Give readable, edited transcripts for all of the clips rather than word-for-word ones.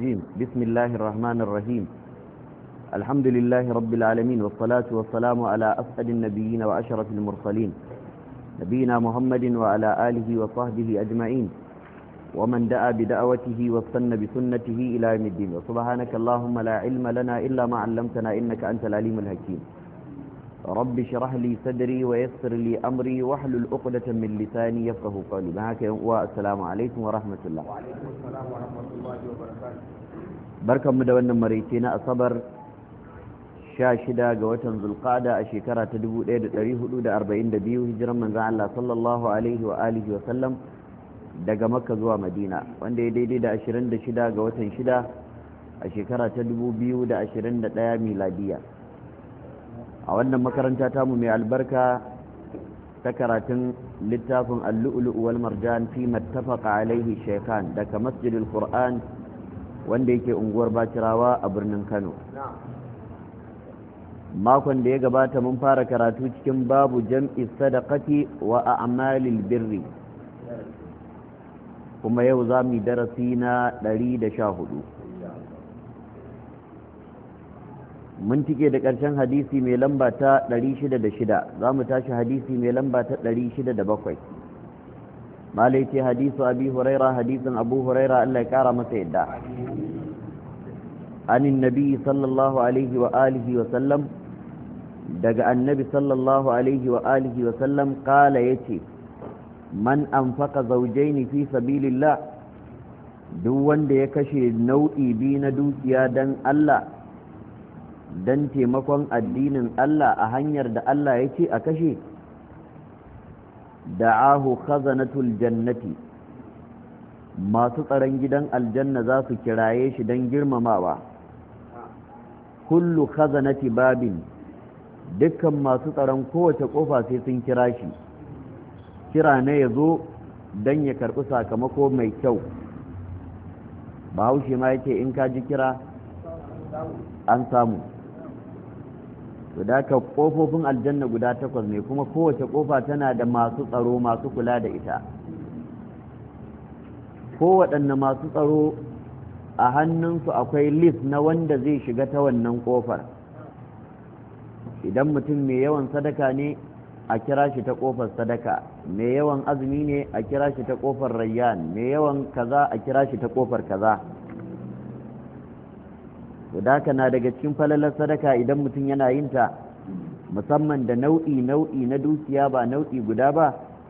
بسم الله الرحمن الرحيم الحمد لله رب العالمين والصلاة والسلام على أسعد النبيين وأشرف المرسلين نبينا محمد وعلى آله وصحبه أجمعين ومن دعا بدعوته واستنى بسنته إلى يوم الدين وسبحانك اللهم لا علم لنا إلا ما علمتنا إنك أنت العليم الحكيم رب اشرح لي صدري ويسر لي أمري واحلل عقدة من لساني يفقهوا قولي معك والسلام عليكم ورحمة الله. وعليكم السلام ورحمة الله وبركاته. barkanmu da wannan maraice na asabar 16 ga watan zulqa'da a shekara ta 1442 hijiran manzon Allah sallallahu alaihi wa alihi wa sallam daga makka zuwa madina wanda ya daidai da 26 ga watan 6 a shekara ta 2021 miladiya a wannan makaranta tamu mai albarka ta karatun littafin al-lu'lu' wal marjan fi mattafaqa alaihi shaykhan daga masjidil qur'an wanda yake unguwar Bacirawa a birnin Kano. Makon da ya gabata mun fara karatu cikin babu jam'i sadaqati wa a'malil birri. Kuma yau za mu darasi na 114. Mun tike da ƙarshen hadisi mai lamba ta 606, za mu tashi hadisi mai lamba ta 607. malai ce hadisu abi huraira hadisin abu huraira Allah ya kara masa yadda anin nabi sallallahu alaihi wa alihi wa sallam daga annabi sallallahu alaihi wa alihi wa sallam kala yace man anfaqa zawjaini fi sabilillah duk wanda ya kashe nau'i biyu na dukiya dan Allah dan taimakon addinin Allah a hanyar da Allah yace a kashe da'ahu khazanatul jannati masu tsaron gidan aljanna za su kiraye shi don girmamawa kullu khazanati babin dukkan masu tsaron kowace kofa sai sun kira shi kira ne ya zo don ya karɓi sakamako mai kyau bahaushe ma yake in ka ji kira an samu to da ka kofofin aljanna guda 8 ne kuma kowace kofa tana da masu tsaro masu kula da ita kowaɗanne masu tsaro a hannunsu akwai list na wanda zai shiga ta wannan kofar idan mutum mai yawan sadaka ne a kira shi ta kofar sadaka mai yawan azumi ne a kira shi ta kofar rayyan mai yawan kaza a kira shi ta kofar kaza da na daga cikin falalar sadaka idan mutum yana yin ta musamman da nau'i na dukiya ba nau'i guda ba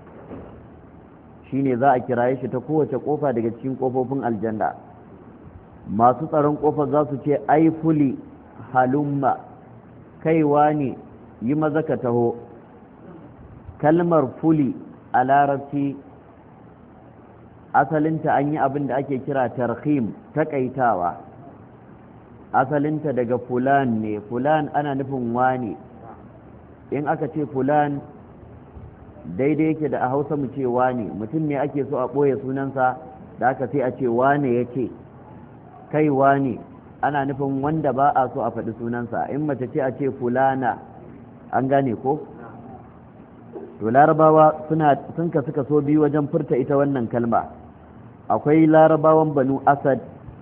shine za a kiraye shi ta kowace kofa daga cikin kofofin aljanna masu tsaron kofar za su ce ai fuli halumma kaiwa ne yi maza ka taho kalmar fuli a larabci asalinta an yi abin da ake kira tarhim takaitawa asalinta daga fulan ne fulan ana nufin wane in aka ce fulan daidai yake da a hausa mu ce wane mutum ne ake so a ɓoye sunansa da aka sai a ce wane yake kai wane ana nufin wanda ba a so a faɗi sunansa in mace ce a ce fulana an gane ko to larabawa sun kasu kaso biyu wajen furta ita wannan kalma akwai larabawan banu asad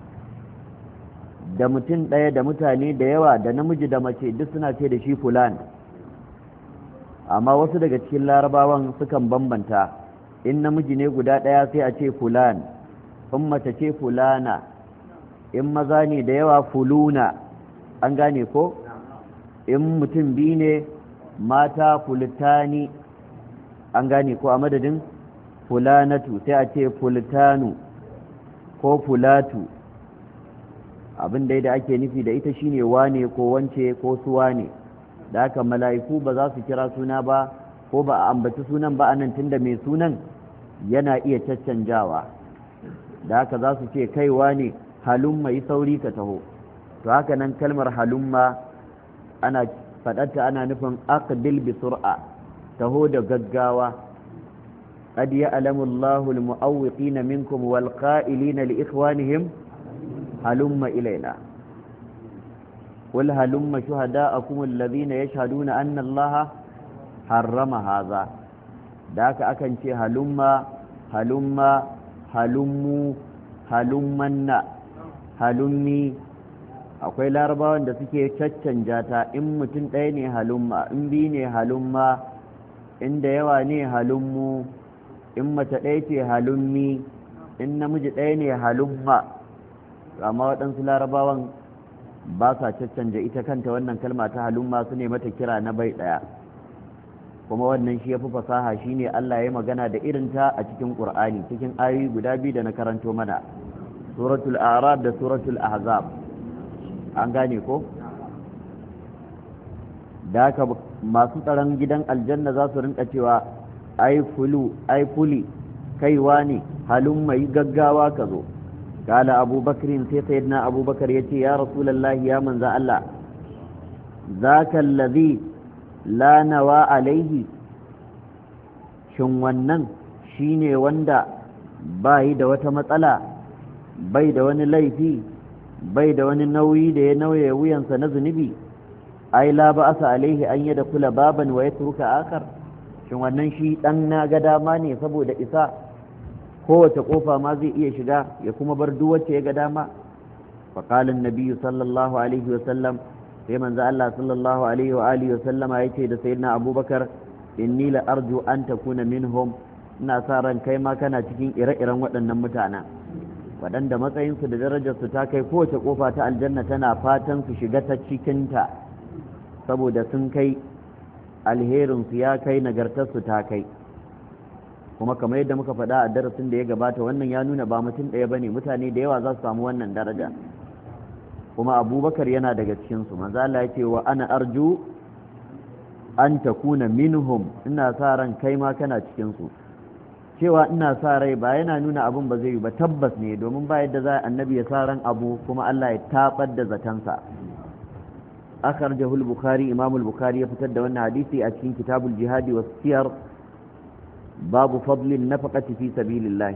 da mutum ɗaya da mutane da yawa da namiji da mace duk suna ce da shi fulan amma wasu daga cikin larabawan sukan bambanta in namiji ne guda ɗaya sai a ce fulan in mace ce fulana in maza ne da yawa fuluna an gane ko in mutum biyu ne mata fultani an gane ko a madadin fulanatu sai a ce fultanu ko fulatu abin da ake nufi da ita shine wane ko wance ko su wane da haka mala'iku ba za su kira suna ba ko ba a ambaci sunan ba anan tunda mai sunan yana iya caccanjawa da haka za su ce kai wane halumma yi sauri ka taho to haka nan kalmar halumma ana faɗarta ana nufin aqbil bi sur'a taho da gaggawa qad ya'lamu Allahu al-mu'awwiqina minkum wal qa'ilina li ikhwanihim هلم إلينا قل هلم شهداءكم الذين يشهدون أن الله حرم هذا ذاك أكن شيء هلم halummu halummanna halummi. Akwai larabawan da suke caccanja ta, in mutum ɗaya ne halumma, in biyu ne halumma, in da yawa ne halummu, in mace ɗaya ce halummi, in namiji ɗaya ne halumma. amma waɗansu larabawan ba sa caccanja ita kanta wannan kalma ta halumma, su ne mata kira na bai ɗaya. kuma wannan shi ya fi fasaha, shi ne Allah ya magana da irinta a cikin ƙur'ani cikin ayoyi guda biyu da na karanto mana, suratul a'raf da suratul ahzab. an gane ko? da haka masu tsaron gidan aljanna za su rinka cewa ai fuli kaiwa ne halin mai gaggawa ka zo. kala abubakarin sai sayyidina abubakar ya ce ya rasulallahi ya manza Allah, zaka allazi la nawa alaihi, shin wannan shine wanda bai da wata matsala, bai da wani laifi, bai da wani nauyi da ya nauye wuyansa na zunubi? ai la ba asa alaihi an yada kula baban wa yatruka akar, shin wannan shi dan na ga dama ne saboda isa kowace kofa ma zai iya shiga ya kuma bar duk wacce ya ga dama? fa qala an-nabiy sallallahu alaihi wa sallam, sai manzo Allah sallallahu alaihi wa alihi wa sallama yace da sayyidina Abubakar, inni la arju an takuna minhum, ina sa ran kai ma kana cikin ire-iren waɗannan mutanen waɗanda matsayinsu da darajarsu ta kai kowace kofa ta aljanna tana fatan su shiga ta cikinta saboda sun kai alherinsu ya kai nagartarsu ta kai. kuma kamar yadda muka faɗa a darasin da ya gabata, wannan ya nuna ba mutum ɗaya ba ne, mutane da yawa za su samu wannan daraja, kuma abubakar yana daga cikinsu. manzo Allah ya ce wa ana arju an takuna minhum, ina sa ran kai ma kana cikinsu. cewa ina sa rai ba yana nuna abun ba zai yi ba, tabbas ne, domin ba yadda za annabi ya sa ran abu kuma Allah ya tabar da zatansa. akhrajahu al-bukhari, imam al-bukhari ya fitar da wannan hadisi a cikin kitabul jihadi was siyar, babu fadlin nafaqati fi sabilillah,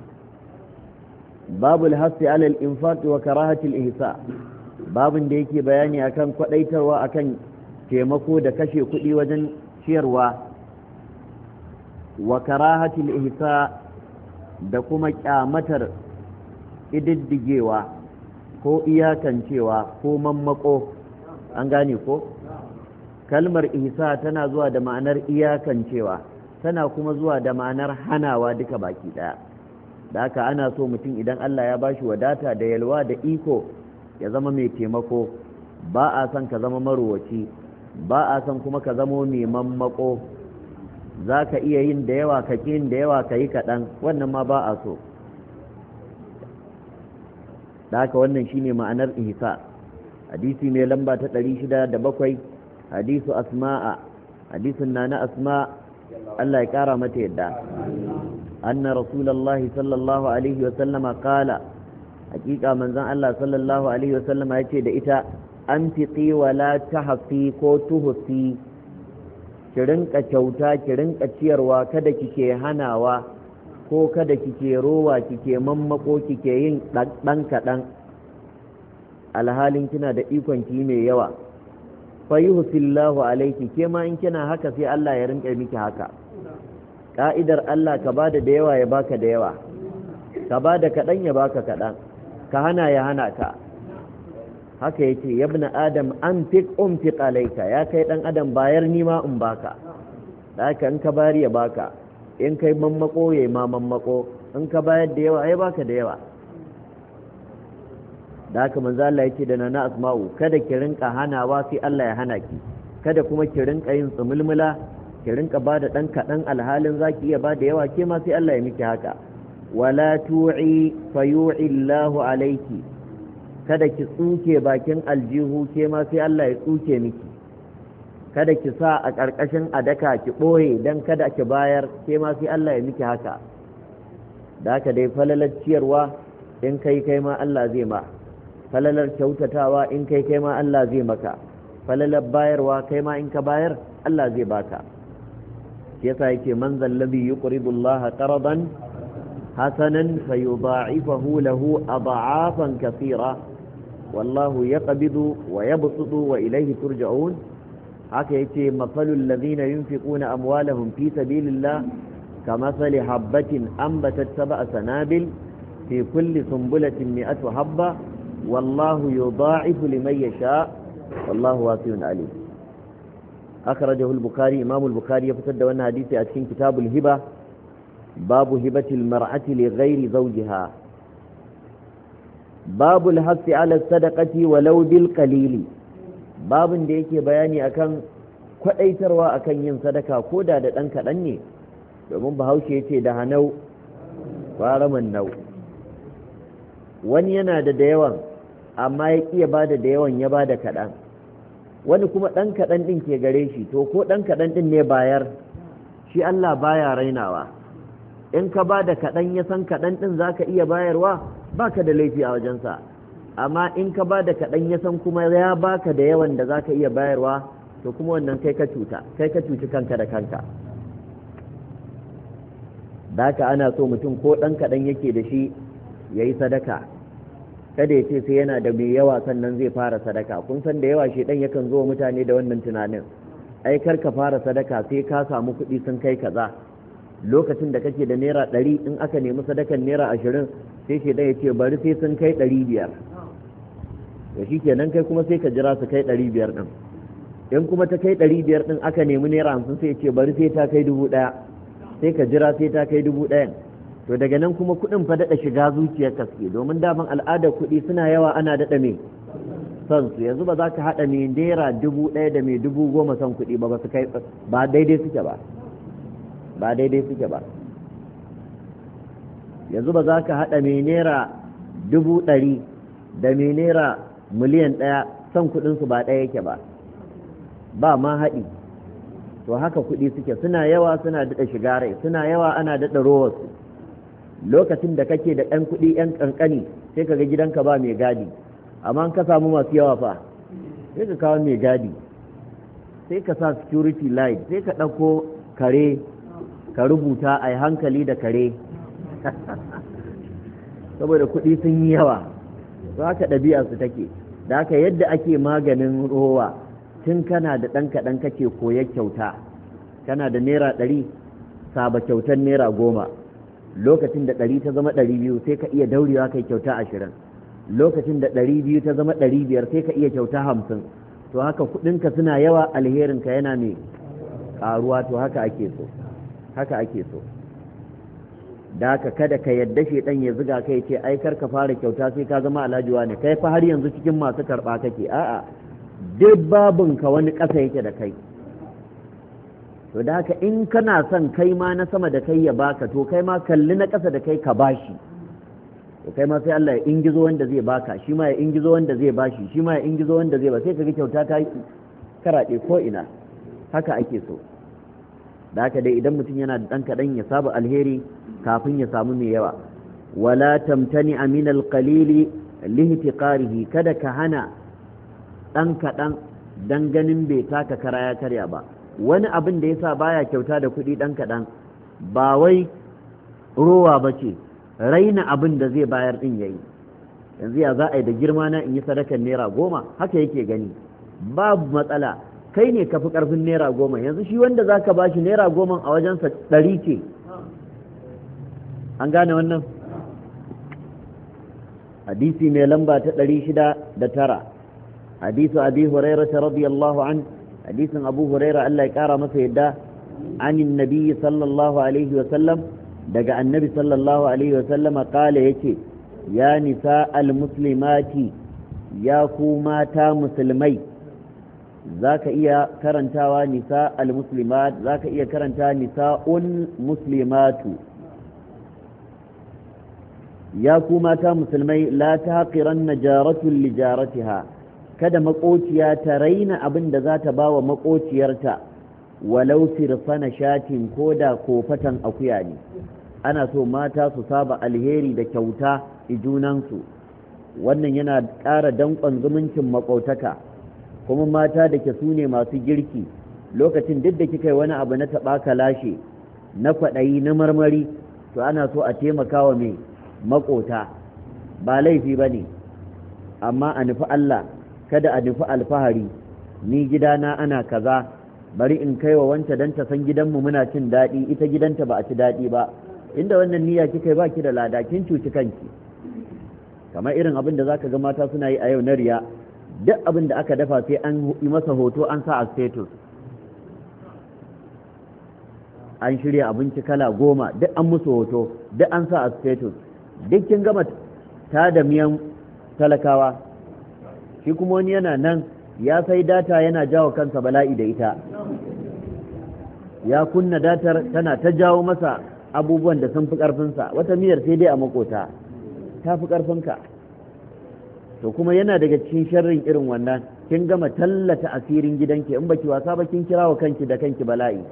babu al-hasi ala al-infaq wa karahati al-ihsa, babun da yake bayani akan kwadaitarwa akan taimako da kashe kuɗi wajen ciyarwa, wa karahatil ihsa da kuma kyamatar ididdigewa ko iyakancewa ko mammako. an gane ko? kalmar ihsa tana zuwa da ma'anar iyakancewa, tana kuma zuwa da ma'anar hanawa duka baki daya. da haka ana so mutum idan Allah ya bashi wadata da yalwa da iko ya zama mai taimako, ba a son ka zama marowaci, ba a son kuma ka zama mai mammako. za ka iya yin da yawa ka yin da yawa ka yi kaɗan, wannan ma ba a so. da haka wannan shine ma'anar ihsa. hadisi mai lamba ta 607, hadisu asma'a, hadisun na asma, Allah ya ƙara mata yadda, anna rasulullahi sallallahu alaihi wa sallama qala, hakika manzon Allah sallallahu alaihi wa sallama yace da ita, anfiqi wa la tahfi ko tuhfi, ki rinka kyauta, ki rinka ciyarwa, kada kike hanawa ko kada kike rowa, kike mammako, kike yin dan kadan alhalin kina da ikon ki mai yawa. fayuhsillahu alayki, ke ma in kina haka sai Allah ya rinka miki haka. ka'idar Allah ka bada da yawa ya baka da yawa, ka bada kadan ya baka kadan, ka hana ya hana ka. haka yace ya ibn adam anfiq unfiq alayka, ya kai dan adam bayar ni ma in baka. da haka in ka bayar ya baka, in kai mammako yayi ma mammako, in ka bayar da yawa ai baka da yawa. da haka manzo Allah yake da nana asma'u, kada ki rinka hanawa sai Allah ya hana ki, kada kuma ki rinka yin tsumulmula, ki rinka bada dan kadan alhalin zaki iya bada yawa, ke ma sai Allah ya miki haka. wala tu'i fayu'i Allahu alayki, kada ki tsuke bakin aljihu, ke ma sai Allah ya tsuke miki. kada ki sa a ƙarƙashin adaka ki ɓoye don kada ki bayar, ke ma sai Allah ya miki haka. da haka dai falalar ciyarwa in kai ma Allah zai ma, falalar kyautatawa in kai ma Allah zai maka, falalar bayarwa kai ma in ka bayar Allah zai baka. yasa yake man zallabi yuqridu Allah qaradan hasanan fayudha'ifahu lahu ad'afan kathira wallahu yaqbidu wa yabsutu wa ilayhi turja'un. haka yace mafalul ladhina yunfiquna amwalahum fi sabilillah kamathali habatin anbatat sab'a sanabil fi kulli sunbulatin mi'atu habba wallahu yudha'ifu liman yasha wallahu wasi'un alim. akhrajahu al-bukhari, imam al-bukhari ya fitar da wannan hadisi a cikin kitabul hiba, babu hibatil mar'ati li ghairi zawjiha, babul hasi ala sadaqati walau bil qalili, babun da yake bayani akan kwadaitarwa akan yin sadaka koda da dan kadan ne, domin bahaushe yace da hanau faraman nau. Wani yana da yawan amma ya kiya bada da yawan ya bada kadan, wani kuma dan kadan din ke gare shi, to ko dan kadan din ne bayar, shi Allah baya rainawa. In ka bada kadan ya san kadan din zaka iya bayarwa, baka da laifi a wajensa. Amma in ka bada kadan ya san kuma ya baka da yawan da zaka iya bayarwa, to kuma wannan kai ka cuci kanka da kanka. Da haka ana so mutum ko dan kadan yake da shi yayi sadaka, kada ya ce sai yana da mai yawa sannan zai fara sadaka. Kun san da yawa shedan yakan zo mutane da wannan tunanin, ai kar ka fara sadaka sai ka samu kuɗi sun kai kaza. Lokacin da kake da naira 100 in aka nemi sadakan naira 20 sai shedan ya ce bari sai sun kai 500, to shikenan kai kuma sai ka jira su kai 500 din. In kuma ta kai 500 din aka nemi naira 50 sai ya ce bari sai ta kai 1000, sai ka jira sai ta kai 1000. To daga nan kuma kuɗin fa daɗa shiga zuciyar kaske, domin daman al'adar kuɗi suna yawa ana daɗa mai son su. Yanzu ba za ka haɗa mai naira 1000 da mai 10,000 son kuɗi ba, su kai ba daidai suke ba, ba daidai suke ba. Yanzu ba za ka haɗa mai naira 100,000 da mai naira miliyan 1 son kuɗinsu ba ɗaya yake ba, ba ma haɗi. To haka kuɗi suke, suna yawa suna daɗa shiga rai, suna yawa ana daɗa rowarsu. Lokacin da kake da ɗan kuɗi ɗan ƙanƙani sai ka ga gidanka ba mai gadi, amma ka samu masu yawa fa sai ka kawo mai gadi, sai ka sa security light, sai ka ɗauko kare ka rubuta a hankali da kare saboda kuɗi sun yi yawa. To haka ɗabi'arsu take. Da haka yadda ake maganin rowa, tun kana da ɗan kaɗan kake koyar kyauta. Kana da naira 100, saba kyautar naira 10. Lokacin da 100 ta zama 200 sai ka iya daurewa kai kyauta 20. Lokacin da 200 ta zama 500 sai ka iya kyauta 50. To haka kuɗinka suna yawa, alherinka yana mai ƙaruwa. To haka ake so, haka ake so. Da haka kada ka yadda shedan ya zuga kai ce ai kar ka fara kyauta sai ka zama alhajiwa ne, kai fa har yanzu cikin masu karɓa kake. A'a, duk babinka wani ƙasa yake da kai. To da haka in kana son kai ma na sama da kai ya baka, to kai ma kalli na ƙasa da kai ka bashi, to kai ma sai Allah ya ingizo wanda zai baka, shi ma ya ingizo wanda zai bashi, shi ma ya ingizo wanda zai ba, sai ka ga kyauta ta karaɗe ko ina. Haka ake so. Da haka dai idan mutum yana da ɗan kaɗan ya saba alheri kafin ya samu mai yawa. wala tamtani min alqalili lihtiqarihi, kada ka hana ɗan kaɗan dan ganin bai taka kara ya karya ba. Wani abin da yasa baya kyauta da kuɗi ɗan kaɗan ba wai rowa ba ce, raina abin da zai bayar ɗin yayi. Yanzu ya za a yi da girma na in yi sadakan naira 10, haka yake gani babu matsala, kai ne ka fi ƙarfin naira 10. Yanzu shi wanda za ka ba shi naira 10 a wajensa 100 ce. An gane wannan? Hadisi mai lamba ta 609, hadisu abi hurairah radiyallahu an, hadisin abu hurairah Allah ya kara masa yadda, anin nabi sallallahu alaihi wa sallam, daga annabi sallallahu alaihi wa sallam kala yace, ya nisa al-muslimati, ya ku mata musulmai. Zaka iya karantawa nisa al-muslimat, zaka iya karanta nisa'ul muslimatu. Ya ku mata musulmai, la taqiranna jaratun li jaratiha, kada makociya ta raina abin da za ta bawa makociyarta, walau sirfana shatin, koda kofatan akuya ne. Ana so mata su saba alheri da kyauta junansu, wannan yana ƙara danƙon zumuncin maƙotaka. Kuma mata da ke su ne masu girki, lokacin duk da kika yi wani abu na taɓa kalashe, na kwaɗayi, na marmari, to ana so a taimaka wa mai maƙota, ba laifi ba ne, amma a nufi Allah, kada a nufi alfahari. Ni gidana ana kaza, bari in kai wa wanta don ta san gidanmu muna cin daɗi, ita gidanta ba a ci daɗi ba. Inda wannan niyya kika yi ba ki da lada, kin cuci kanki. kamar irin abin da zaka ga mata suna yi a yau na riya, duk abin da aka dafa sai an yi masa hoto an sa a status, an shirya abinci kala 10 duk an musu hoto duk an sa a status, duk kin gama ta da miyan talakawa. Shi kuma wani yana nan ya sai data yana jawo kansa bala'i da ita, ya kunna datar tana ta jawo masa abubuwan da sun fi ƙarfinsa, wata miyar sai dai a makota ta fi ƙarfinka. To kuma yana daga cikin sharrin irin wannan, kin gama tallata asirin gidanki, in baki wasa ba kin kira wa kanki da kanki bala'i,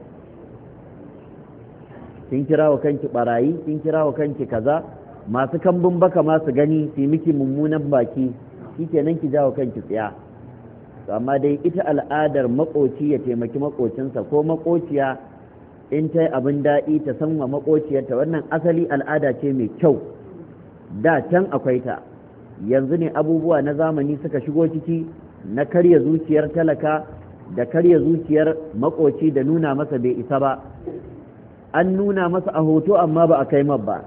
kin kira wa kanki barayi, kin kira wa kanki kaza, masu kambun baka masu gani su miki mummunan baki, shikenan ki jawo kanki tsiya. To amma dai ita al'adar makoci ya taimaki makocinsa, ko makociya in ta yi abin daɗi ta san wa makociyarta, wannan asali al'ada ce mai kyau, da can akwai ta. Yanzu ne abubuwa na zamani suka shigo ciki na karya zuciyar talaka da karya zuciyar makoci da nuna masa bai isa ba, an nuna masa a hoto amma ba a kai ba,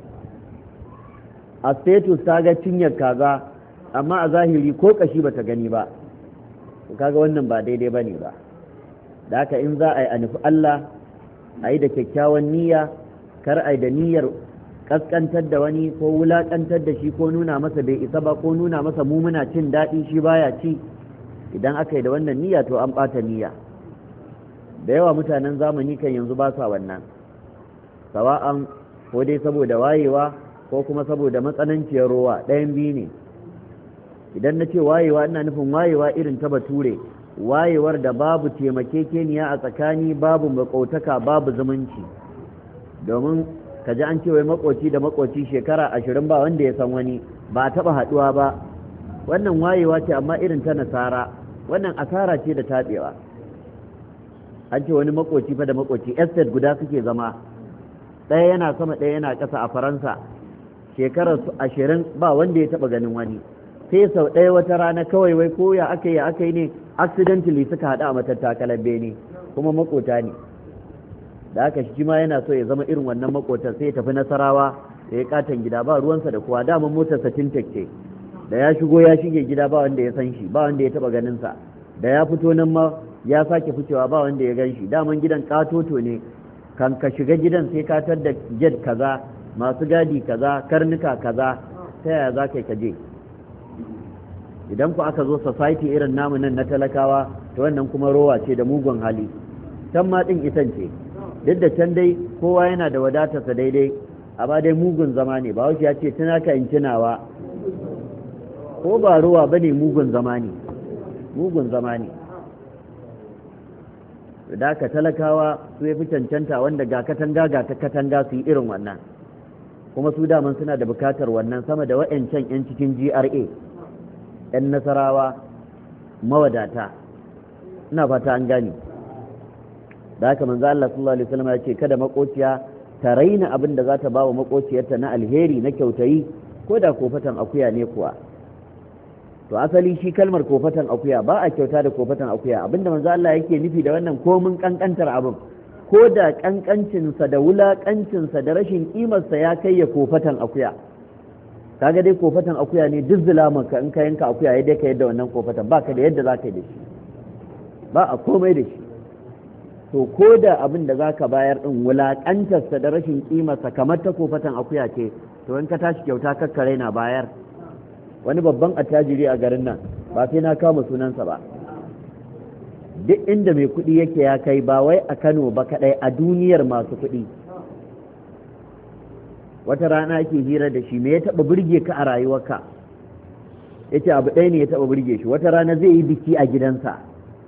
a status ta ga cinyar kaza amma a zahiri ko kashi bata gani ba. Kaga wannan ba daidai bane ba. Da haka in za a yi a nufi Allah a yi da kyakkyawan niyya, kar a yi da niyyar kaskantar da wani ko wulakantar da shi ko nuna masa bai isa ba ko nuna masa mu muna cin daɗi shi baya ci. Idan aka yi da wannan niyya to an ɓata niyya. Da yawa mutanen zamani kan yanzu ba sa wannan, sawa'an ko dai saboda wayewa ko kuma saboda matsananciyar rowa, ɗayan biyu ne. Idan na ce wayewa ina nufin wayewa irin ta bature, wayewar da babu taimakekeniya a tsakani, babu makotaka, babu zumunci. Domin ka ji an ce wai makoci da makoci shekara 20 ba wanda ya san wani, ba a taɓa haɗuwa ba, wannan wayewa ce amma irin ta nasara, wannan asara ce da taɓewa. An ce wani makoci fa da makoci estate guda suke zama, ɗaya yana sama ɗaya yana ƙasa a Faransa, shekarar 20 ba wanda ya taɓa ganin wani, sai sau ɗaya wata rana kawai wai ko ya aka yi ne accidentally suka haɗu a matattakalar bene, kuma makota ne. Da aka shi ma yana so ya zama irin wannan makotar, sai ya tafi Nasarawa ya yi katon gida ba ruwansa da kowa, daman motarsa tintek ce, da ya shigo ya shige gida ba wanda ya san shi, ba wanda ya taɓa ganinsa, da ya fito nan ma ya sake ficewa ba wanda ya gan shi, daman gidan katoto ne, kan ka shiga gidan sai ka tar da jet kaza, masu gadi kaza, karnuka kaza, ta yaya za ka je? Idan ku aka zo society irin namu nan na talakawa, to wannan kuma rowa ce da mugun hali, can ma ɗin isan ce, duk da can dai kowa yana da wadatarsa daidai, amma dai mugun zama ne. Bahaushe ya ce tuna ka in tunawa, ko ba rowa ba ne, mugun zama ne, mugun zama ne. Da ka talakawa su ya fi cancanta, wanda ga katanga ga ta katanga su yi irin wannan, kuma su daman suna da bukatar wannan sama da wa'yancan 'yan cikin GRA, 'yan Nasarawa mawadata. Ina fata an gani. Da haka manzo Allah sallallahu alaihi wasallam ya ce kada makociya ta raina abin da za ta ba wa makociyarta na alheri, na kyautayi, ko da kofatan akuya ne kuwa. To asali shi kalmar kofatan akuya ba a kyauta da kofatan akuya, abinda manzo Allah yake nufi da wannan komin kankantar abin, ko da kankancinsa da wulakancinsa da rashin kimarsa ya kai ya kofatan akuya. Kaga dai kofatan akuya ne duk zulamanka, in ka yanka akuya ya dai ka yadda wannan kofatan, ba ka da yadda za ka yi da shi, ba a komai da shi. To ko da abin da za ka bayar ɗin wulaƙantarsa da rashin ƙimarsa kamar ta kofatan akuya ce, to in ka tashi kyauta kakkare na bayar. Wani babban attajiri a garin nan, ba sai na kama sunansa ba, duk inda mai kuɗi yake ya kai, ba wai a Kano ba kaɗai, a duniyar masu kuɗi. Wata rana ake hira da shi, me ya taɓa burge ka a rayuwarka? Ya ce abu ɗaya ne ya taɓa burge shi, wata rana zai yi biki a gidansa,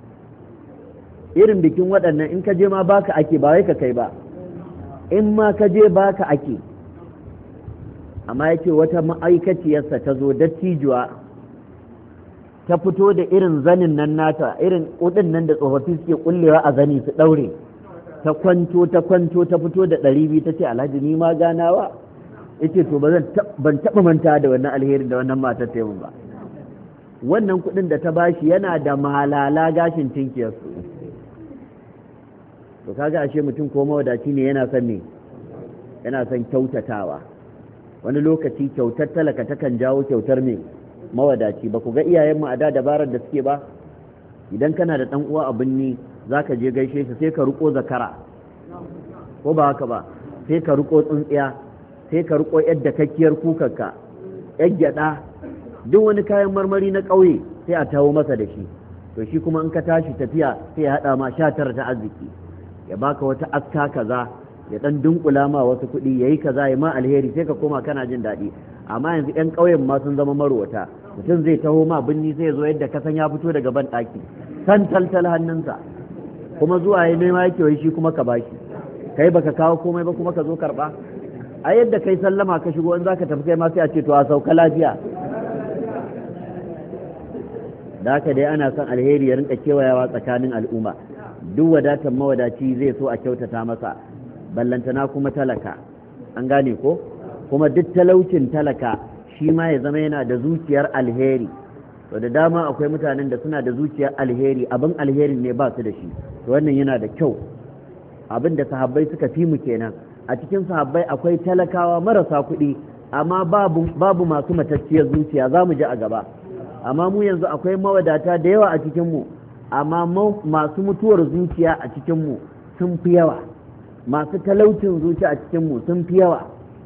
irin bikin waɗannan in ka je ma baka ake, ba wai ka kai ba, in ma ka je baka ake. Amma ya ce wata ma'aikaciyarsa ta zo dattijuwa, ta fito da irin zanin nan nata, irin kudin nan da tsofaffi suke kullewa a zani su ɗaure, ta kwanto ta fito da 200, ta ce Alhaji ni ma ganawa. Ya ce to ban taɓa manta da wannan alherin da wannan matar ta yi ba. Wannan kudin da ta bashi yana da malala gashin tinkiyarsu. To kaga ashe mutum ko mawadaci ne yana son kyautatawa, wani lokaci kyautar talaka takan jawo kyautar mai mawadaci. ba ku ga iyayenmu a da dabarar da suke ba? idan kana da ɗan uwa a binni za ka je gaishe shi sai ka riko zakara, ko ba haka ba, sai ka riko tsuntsiya, sai ka riko yadda kakkiyar kukarka, yar gyaɗa, duk wani kayan marmari na ƙauye sai a tawo masa da shi. to shi kuma in ka tashi tafiya sai ya haɗa ma 19 ta arziki, ya baka wata aska kaza, ya ɗan dunkula ma wasu kuɗi, ya yi kaza, ya ma alheri, sai ka koma kana jin daɗi. amma yanzu 'yan ƙauyen ma sun zama marwata. mutum zai taho ma binni sai ya zo yadda kasan ya fito daga ban ɗaki, san taltal hannunsa, kuma zuwa ya nema yake wai shi kuma ka bashi, kai baka kawo komai ba kuma ka zo karɓa. a yadda kai sallama ka shigo in zaka tafi kai ma sai a ce to a sauka lafiya. da haka dai ana son alheri ya rinka kewayawa tsakanin al'umma. duk wadatan mawadaci zai so a kyautata masa, ballantana kuma talaka, an gane ko? kuma duk talaucin talaka shi ma ya zama yana da zuciyar alheri. to da dama akwai mutanen da suna da zuciyar alheri, abin alherin ne ba su da shi, to wannan yana da kyau. abin da sahabbai suka fi mu kenan. a cikin sahabbai akwai talakawa marasa kuɗi amma babu masu matacciyar zuciya, za mu ji a gaba. amma mu yanzu akwai mawadata da yawa a cikinmu, amma masu mutuwar zuciya a cikinmu sun fi yawa, masu talaucin zuciya a cikinmu sun fi yawa.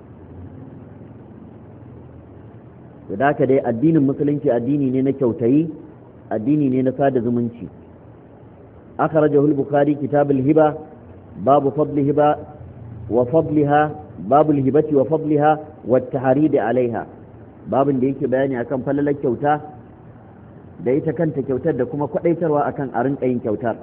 da haka dai addinin musulunci addini ne na kyautayi, addini ne na sada zumunci. akhrajahu al-bukhari kitab al-hiba babu fadl hiba wa fadliha, babu al-hibati wa fadliha wa at-tahrid alaiha, babin da yake bayani akan falalar kyauta da ita kanta kyautar da kuma kwadaitarwa akan a rinka yin kyautar.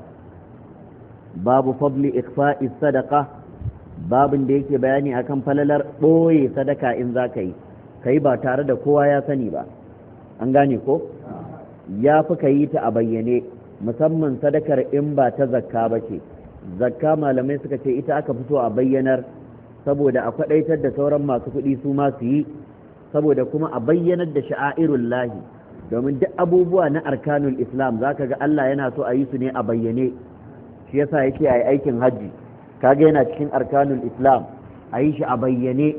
babu fadli ikhfa'i sadaqa, babin da yake bayani akan falalar boye sadaka in zaka yi, kai ba tare da kowa ya sani ba, an gane ko? ya fi ka yi ta a bayyane, musamman sadakar in ba ta zakka ba ce. zakka malamai suka ce ita aka fito a bayyanar saboda a kwadaitar da sauran masu kuɗi su ma su yi, saboda kuma a bayyanar da sha'airul lahi, domin duk abubuwa na arkanul islam zaka ga Allah yana so a yi su ne a bayyane. shi yasa yake a yi aikin hajji, kaga yana cikin arkanul islam, a yi shi a bayyane.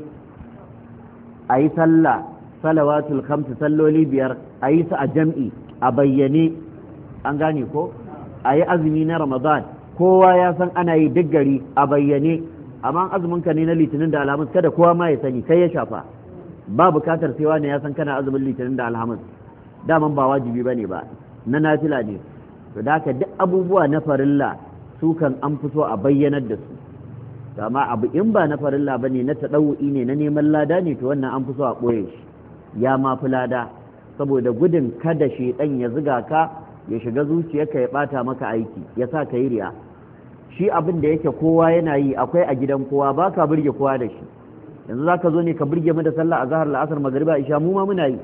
a yi sallah, salawatul khamsu, salloli 5 a yi su a jam'i a bayyane, an gane ko? a yi azumi na ramadan, kowa ya san ana yi duk gari a bayyane. amma azumin ka ne na litinin da alhamis kada kowa ma ya sani, kai ya shafa, ba bukatar sai wani ya san kana azumin litinin da alhamis, daman ba wajibi bane ba, na nafila ne. to da haka duk abubuwa na farilla su kan an fito a bayyanar da su, amma abu in ba na farilla bane, na tadawu'i ne, na neman lada ne, to wannan an fi so a ɓoye shi, ya ma fi lada, saboda gudun kada shedan ya ziga ka ya shiga zuciyarka ya bata maka aiki, ya sa ka yi riya. shi abin da yake kowa yana yi, akwai a gidan kowa, ba ka burge kowa da shi. yanzu za ka zo ne ka burge mu da sallah a zahar la'asar magariba isha, mu ma muna yi.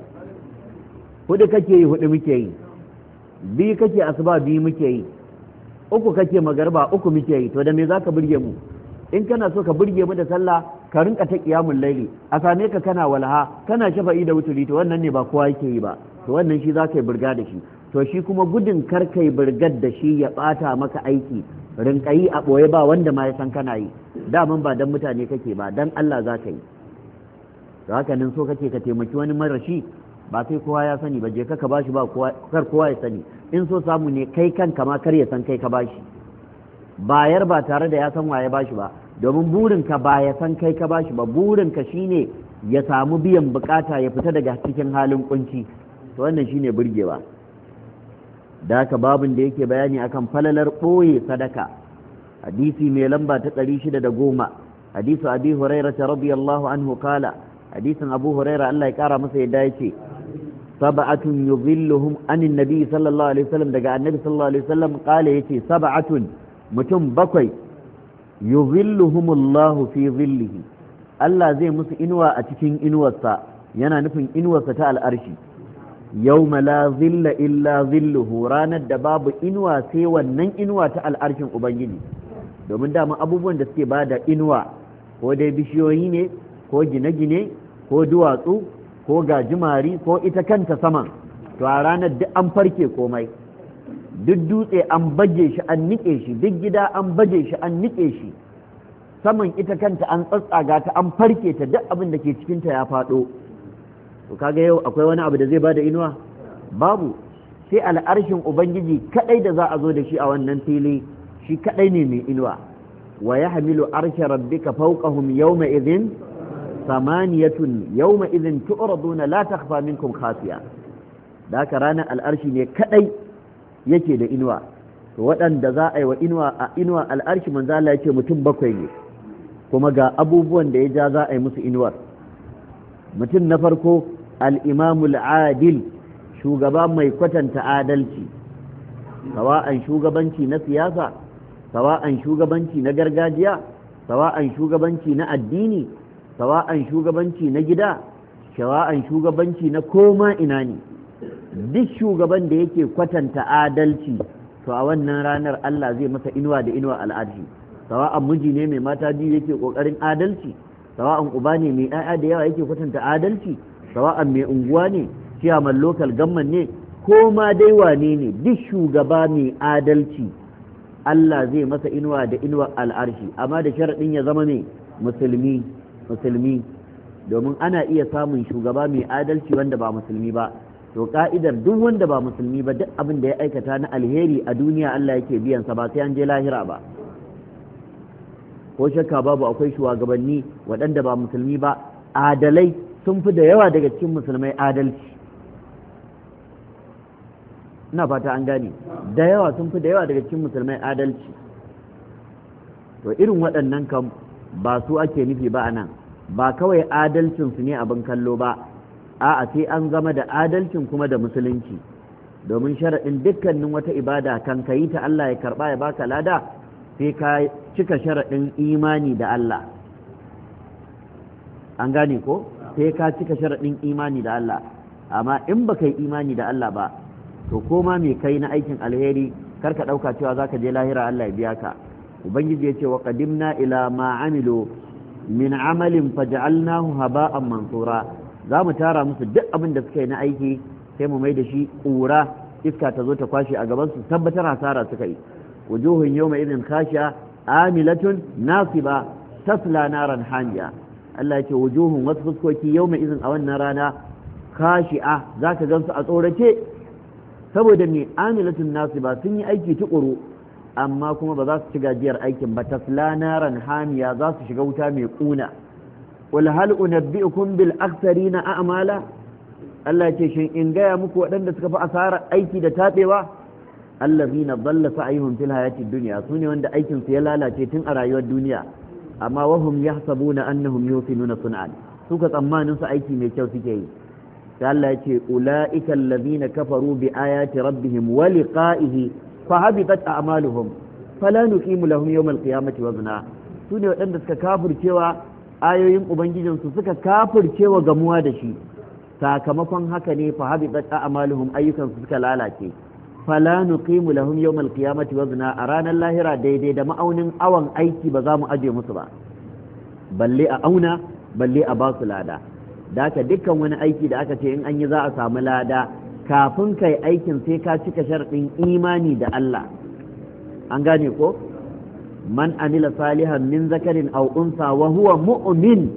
4 kake yi, 4 muke yi. 2 kake asuba, 2 muke yi. 3 kake magariba, 3 muke yi. to da me za ka burge mu? in kana so ka burge mu da sallah ka rinka ta qiyamul laili, a same ka kana walha, kana shafa'i da wuturi, to wannan ne ba kowa yake yi ba, to wannan shi za ka yi burga da shi. to shi kuma gudun kar kai burgar da shi ya bata maka aiki, rinka yi a boye ba wanda ma ya san kana yi, daman ba dan mutane kake ba, dan Allah za ka yi. to haka nan so kake ka taimaki wani marashi, ba sai kowa ya sani ba, je ka bashi ba kar kowa ya sani. in so samu ne kai kanka ma kar ya san kai ka bashi, bayar ba tare da ya san waye bashi ba, domin burinka ba ya san kai ka bashi ba, burinka shine ya samu biyan bukata, ya fita daga cikin halin kunci. to wannan shine burgewa. da haka babin da yake bayani akan falalar ɓoye sadaka, hadisi mai lamba ta 610, hadisu abi hurairah radiyallahu anhu kala, hadisin abu hurairah Allah ya kara masa yadda yace sab'atun yuzilluhum anin nabi sallallahu alaihi wasallam, daga annabi sallallahu alaihi wasallam kala yace sab'atun, mutum 7 yuzilluhumullahu fi zillihi, Allah zai musu inuwa a cikin inuwarsa, yana nufin inuwarsa ta al'arshi. yawma la zilla illa zilluhu, ranar da babu inuwa sai wannan inuwa ta al'arshin ubangiji. domin dama abubuwan da suke bada inuwa ko dai bishiyoyi ne, ko gine-gine, ko duwatsu, ko gajimari, ko ita kanta saman. to a ranar duk an farke komai, duk dutse an baje shi an nike shi, duk gida an baje shi an nike shi, saman ita kanta an tsatsaga ta an farke ta duk abin da ke cikinta ya faɗo. To kaga yau akwai wani abu da zai bada inuwa babu, sai al'arshin ubangiji kadai da za a zo da shi a wannan fili shi kadai ne mai inuwa. wa yahmilu arsha rabbika fawqahum yawma idhin samaniyatun yawma idhin tu'raduna la takhfa minkum khafiya. da haka ranar al'arshi ne kadai yake da inuwa. to waɗanda za a yi wa inuwa al'arshi manzo Allah ya ce mutum 7 ne, kuma ga abubuwan da ya ja za a yi musu inuwar. mutum na farko al-imamul adil, shugaba mai kwatanta adalci, sawa'an shugabanci na siyasa, sawa'an shugabanci na gargajiya, sawa'an shugabanci na addini, sawa'an shugabanci na gida, sawa'an shugabanci na koma ina ne. duk shugaban da yake kwatanta adalci to a wannan ranar Allah zai masa inuwa da inuwa al'arshi. sawa'an miji ne mai mata biyu yake kokarin adalci, sawa'an uba ne mai 'ya'ya da yawa yake kwatanta adalci, sawa'an mai unguwa ne, ciyaman local government ne, ko ma dai wane ne, duk shugaba mai adalci Allah zai masa inuwa da inuwa al'arshi, amma da sharaɗin ya zama mai musulmi. domin ana iya samun shugaba mai adalci wanda ba musulmi ba. to ka'idar duk wanda ba musulmi ba duk abin da ya aikata na alheri a duniya Allah yake biyan sa, ba sai an je lahira ba. ko shakka babu akwai shugabanni waɗanda ba musulmi ba adalai sun fi da yawa daga cikin musulmai adalci. ina fata an gane, da yawa sun fi da yawa daga cikin musulmai adalci. to irin waɗannan kam ba su ake nufi ba a nan, ba kawai adalcinsu ne abin kallo ba, a'a sai an zama da adalcin kuma da musulunci. domin sharaɗin dukkanin wata ibada kan ka yi ta Allah ya karɓa ya baka lada sai ka cika sharaɗin imani da Allah. an gane ko? sai ka cika sharaɗin imani da Allah. amma in baka yi imani da Allah ba to koma mai kai na aikin alheri kar ka ɗauka cewa za ka je lahira Allah ya biya ka. ubangiji ya ce wa qadimna ila ma amilu min amalin faj'alnahu haba'an mansura. za mu tara musu duk abin da suka yi na aiki sai mu mai da shi ƙura, iska ta zo ta kwashe a gaban su, tabbatar hasara suka yi. wujuhun yawma idhin khashi'a amilatun nasiba tasla naran hamiya. Allah ya ce wujuhun, wasu fuskoki yawma idhin a wannan rana khashi'a zaka gansu a tsorace, saboda me amilatun nasiba sun yi aiki tukuru amma kuma ba za su ci gajiyar aikin ba. tasla naran hamiya za su shiga wuta mai kuna. qul hal unabbi'ukum bil aktharina a'mala. Allah ce shin in gaya muku waɗanda suka fi asarar aiki da tabewa? allazina dhalla sa'yuhum fil hayati dunya, sune wanda aikin su ya lalace tun a rayuwar duniya, amma wahum yahsabuna annahum yusinuna sun'an, suka tsammanin su aiki mai kyau suke yi. sai Allah ya ce ulaika allazina kafaru bi ayati rabbihim wa liqa'ihi fa habitat a'maluhum fala nuqimu lahum yawm al-qiyamati wazna. sune waɗanda suka kafircewa ayoyin ubangijinsu, suka kafircewa gamuwa da shi, sakamakon haka ne fa habitat a'maluhum, ayyukansu suka lalace. fala nuqimu lahum yawm al-qiyamati wazna, a ranar lahira daidai da ma'aunin awan aiki ba za mu aje musu ba, balle a auna balle a basu lada. da haka dukkan wani aiki da aka ce in an yi za a samu lada, kafin kai aikin sai ka cika sharɗin imani da Allah. an gane ko? man amila salihan min zakarin aw unsa wa huwa mu'min,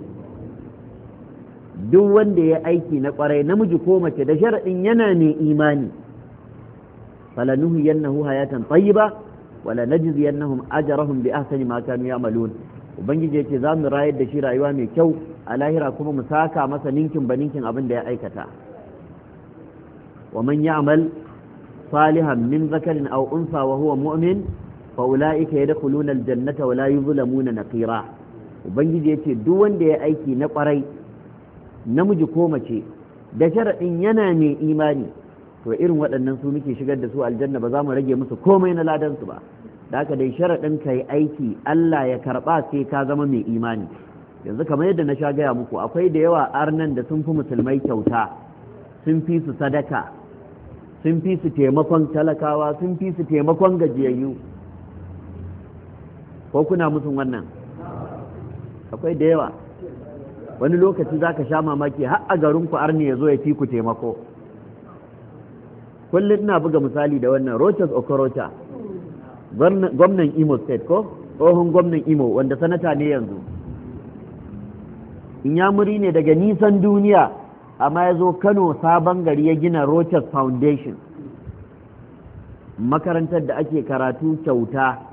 duk wanda ya aiki na kwarai namiji ko mace da sharaɗin yana ne imani, falanuhyiyannahu hayatan tayyiba wala najziyannahum ajrahum bi ahsani ma kanu ya'malun. ubangiji yace za mu rayar da shi rayuwa mai kyau a lahira, kuma mu saka masa ninkin baninkin abin da ya aikata. wa man ya'mal salihan min zakarin aw unsa wa huwa mu'min fa ulaika yadkhuluna aljannata wa la yuzlamuna naqira. ubangiji yace duk wanda ya aiki na kwarai namiji ko mace da sharadin yana mai imani, to irin waɗannan su muke shigar da su aljanna, ba za mu rage musu komai na ladan su ba. da haka dai sharadin kai aiki Allah ya karba sai ka zama mai imani. yanzu kamar yadda na sha gaya muku, akwai da yawa arnan da sun fi musulmai kyauta, sun fi su sadaka, sun fi su taimakon talakawa, sun fi su taimakon gajiyayyu. ko kuna musun wannan? akwai da yawa. wani lokaci za ka sha mamaki har a garinku arni ya zo ya fi ku taimako. kullum ina buga misali da wannan Rochas Okorocha, gwamnan Imo State ko? tsohon gwamnan Imo wanda sanata ne yanzu, inyamuri ne daga nisan duniya, amma ya zo Kano sabon gari ya gina Rochas Foundation, makarantar da ake karatu kyauta,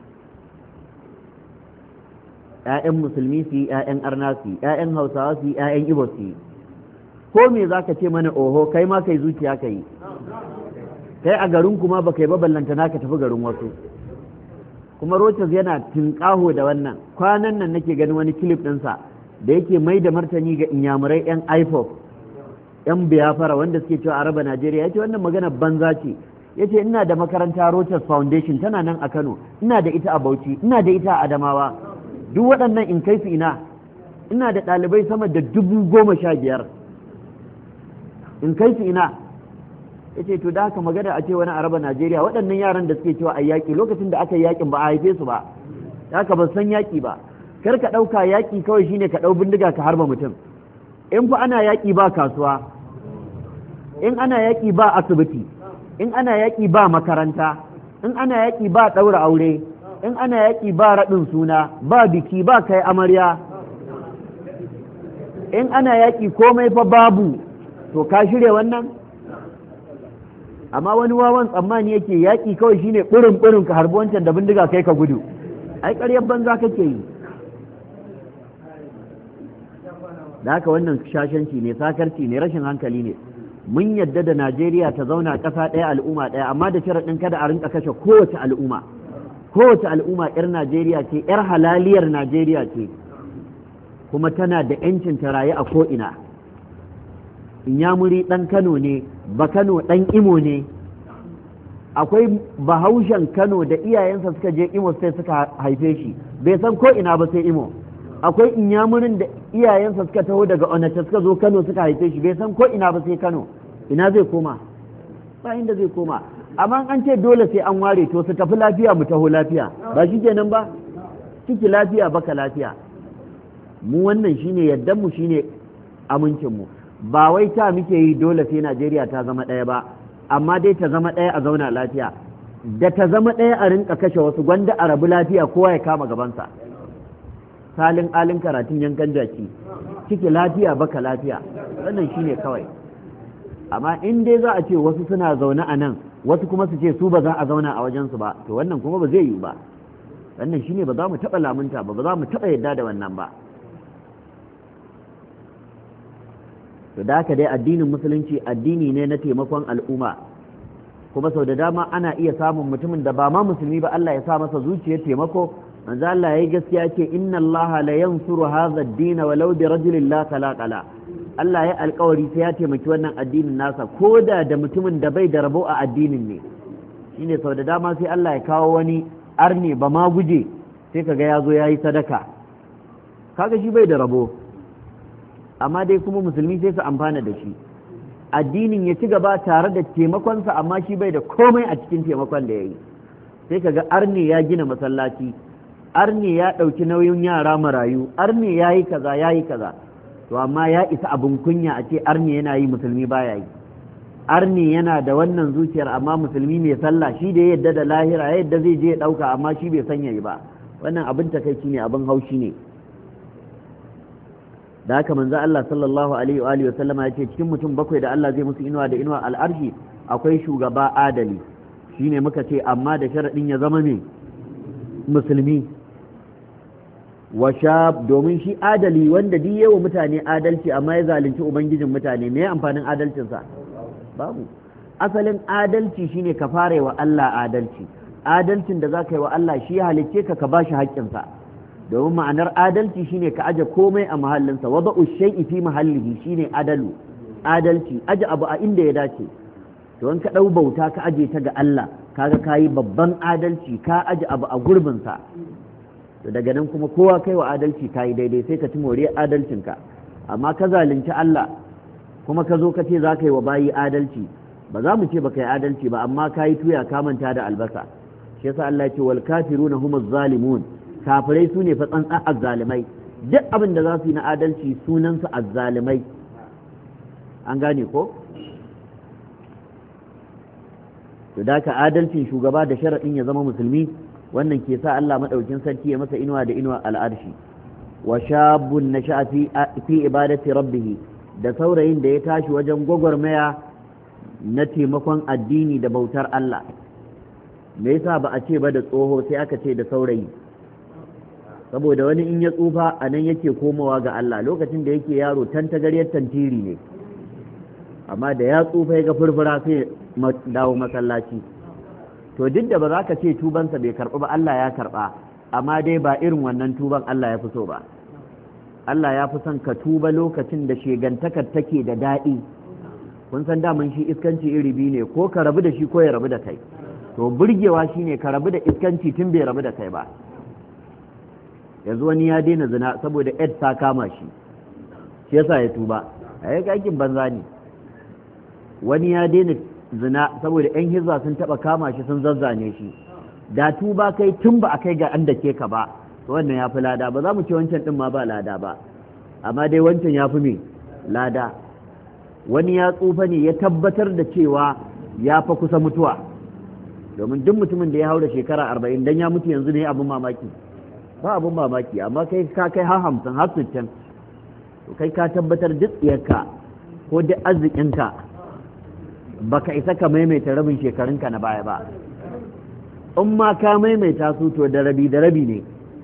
'ya'yan musulmi su yi, 'ya'yan arna su yi, 'ya'yan hausawa su yi, 'ya'yan ibo su yi. Ko me za ka ce mana oho, kai ma kai zuciya ka yi, kai a garin kuma ba kai ba ballanta na ka tafi garin wasu. Kuma Rochas yana tinƙaho da wannan. Kwanan nan nake ganin wani kilif ɗinsa da yake mai da martani ga inyamurai 'yan IPOB, 'yan biyafara wanda suke cewa a raba Najeriya. Ya ce wannan magana banza ce. Ya ce ina da makaranta Rochas Foundation tana nan a Kano, ina da ita a Bauchi, ina da ita a Adamawa. Duk waɗannan in kai su ina da ɗalibai sama da 15,000, in kai su ina. Ya ce to da haka magana a ce wani a raba Najeriya, waɗannan yaran da suke cewa a yaƙi, lokacin da aka yi yaƙin ba a haife su ba, da haka ba san yaƙi ba. Kar ka ɗauka yaƙi kawai shine ka ɗau bindiga ka harba mutum. In fa ana yaƙi ba kasuwa, in ana yaƙi ba asibiti, in ana yaƙi ba makaranta, in ana yaƙi ba ɗaura aure, in ana yaƙi ba raɗin suna, ba biki, ba kai amarya, in ana yaƙi komai fa babu, to ka shirya wannan? Amma wani wawan tsammani yake yaƙi kawai shine ɓurin ka harbi wancan da bindiga kai ka gudu. Ai ƙaryar banza kake yi. Da haka wannan shashanci ne, sakarci ne, rashin hankali ne. Mun yadda da Najeriya ta zauna ƙasa ɗaya, al'umma ɗaya, amma da sharaɗin kada a rinka kashe kowace al'umma. Kowace al'umma 'yar Najeriya ce, 'yar halaliyar Najeriya ce, kuma tana da 'yancin ta rayu a ko'ina. Inyamuri ɗan Kano ne, ba Kano ɗan Imo ne. Akwai bahaushen Kano da iyayensa suka je Imo sai suka haife shi, bai san ko'ina ba sai Imo. Akwai inyamurin da iyayensa suka taho daga Onitsha suka zo Kano suka haife shi, bai san ko'ina ba sai Kano. Ina zai koma? Ba inda zai koma. Amma an ce dole sai an ware, to su tafi lafiya mu taho lafiya, ba shi kenan ba? Ciki lafiya baka lafiya. Mu wannan shine yaddan mu, shine amincin mu. Ba wai ta muke yi dole sai Najeriya ta zama ɗaya ba, amma dai ta zama ɗaya a zauna lafiya. Da ta zama ɗaya a rinka kashe wasu, gwanda a rabu lafiya kowa ya kama gabansa. Salin alin karatun yankan jaki, ciki lafiya baka lafiya, wannan shine kawai. Amma in dai za a ce wasu suna zaune a nan, wasu kuma su ce su ba za a zauna a wajensu ba, to wannan kuma ba zai yiwu ba. Wannan shine ba za mu taɓa lamunta ba, ba za mu taɓa yadda da wannan ba. To da haka dai addinin musulunci addini ne na taimakon al'umma, kuma sau da dama ana iya samun mutumin da ba ma musulmi ba Allah ya sa masa zuciyar taimako. Manzo Allah yayi gaskiya ce inna Allah la yansuru hadha ad-din walau bi rajulin la qalaqala. Allah ya alƙawari sai ya taimaki wannan addinin nasa, koda da mutumin da bai da rabo a addinin ne. Shine sau da dama sai Allah ya kawo wani arne ba ma guje, sai kaga ya zo yayi sadaka, kaga shi bai da rabo, amma dai kuma musulmi sai su amfana da shi, addinin ya ci gaba tare da taimakonsa, amma shi bai da komai a cikin taimakon da ya yi. Sai kaga arne ya gina masallaci, arne ya ɗauki nauyin yara marayu, arne ya yi kaza ya yi kaza, to amma ya isa abin kunya a ce arne yana yi musulmi baya yi. Arne yana da wannan zuciyar, amma musulmi mai sallah shi da ya yadda da lahira, ya yadda zai je ya ɗauka, amma shi bai sanya yi ba. Wannan abin takaici ne, abin haushi ne. Da haka manzo Allah sallallahu alaihi wa alihi wasallama yace cikin mutum bakwai da Allah zai musu inuwa da inuwa al'arshi akwai shugaba adali, shine muka ce amma da sharadin ya zama ne musulmi. Wa shab, domin shi adali wanda duk yawa mutane adalci amma ya zalunci ubangijin mutane, me amfanin adalcin sa? Babu. Asalin adalci shine ka fara wa Allah adalci, adalcin da zaka yi wa Allah shi ya halicce ka, ka bashi haƙƙin sa. Domin ma'anar adalci shine ka aje komai a mahallinsa, wada'u shay'i fi mahallihi shine adalu, adalci aje abu a inda ya dace. To in ka dau bauta ka aje ta ga Allah, kaga kayi babban adalci, ka aje abu a gurbin sa. To daga nan kuma kowa kai wa adalci kayi daidai, sai ka ci moriyar adalcinka. Amma ka zalunci Allah kuma ka zo ka ce za ka yi wa bayi adalci, ba za mu ce ba ka yi adalci ba, amma kayi tuya ka manta da albasa. Shi yasa Allah ya ce wal kafiruna humuz zalimun, kafirai su ne fa tsantsan azzalimai, duk abin da za su yi na adalci sunansu azzalimai. An gane ko? To da ka adalcin shugaba da sharaɗin ya zama musulmi, wannan ke sa Allah madaukin sarki ya masa inuwa da inuwa al'arshi wa shabun nasha'a fi ibadati rabbih da saurayin da ya tashi wajen gwagwarmaya na taimakon addini da bautar Allah. Me yasa ba a ce ba da tsoho sai aka ce da saurayi? Saboda wani in ya tsufa a nan yake komawa ga Allah, lokacin da yake yaro tantagaryar tantiri ne, amma da ya tsufa ya ga furfura sai dawo masallaci. To duk da ba za ka ce tubansa bai karɓi ba, Allah ya karɓa, amma dai ba irin wannan tuban Allah ya fi so ba. Allah ya fi son ka tuba lokacin da shegantakar take da daɗi. Kun san daman shi iskanci iri biyu ne, ko ka rabu da shi ko ya rabu da kai. To burgewa shine ka rabu da iskanci tun bai rabu da kai ba. Yanzu wani ya daina zina saboda ed ta kama shi yasa ya tuba, a yi aikin banza ne. Wani ya daina zina saboda yan hizba sun taba kama shi sun zazzane shi, da tuba kai tun ba a kai ga an dake ka ba, to wannan ya fi lada. Ba za mu ce wancan din ma ba lada ba, amma dai wancan ya fi me lada. Wani ya tsufa ne ya tabbatar da cewa ya fa kusa mutuwa, domin duk mutumin da ya haura shekara 40 dan ya mutu yanzu ne abin mamaki, ba abin mamaki. Amma kai ka kai har 50 har 60, to kai ka tabbatar duk tsiyarka ko duk arzikinka baka isa ka maimaita rabin shekarunka na baya ba. In ma ka maimaita su to da rabi ne.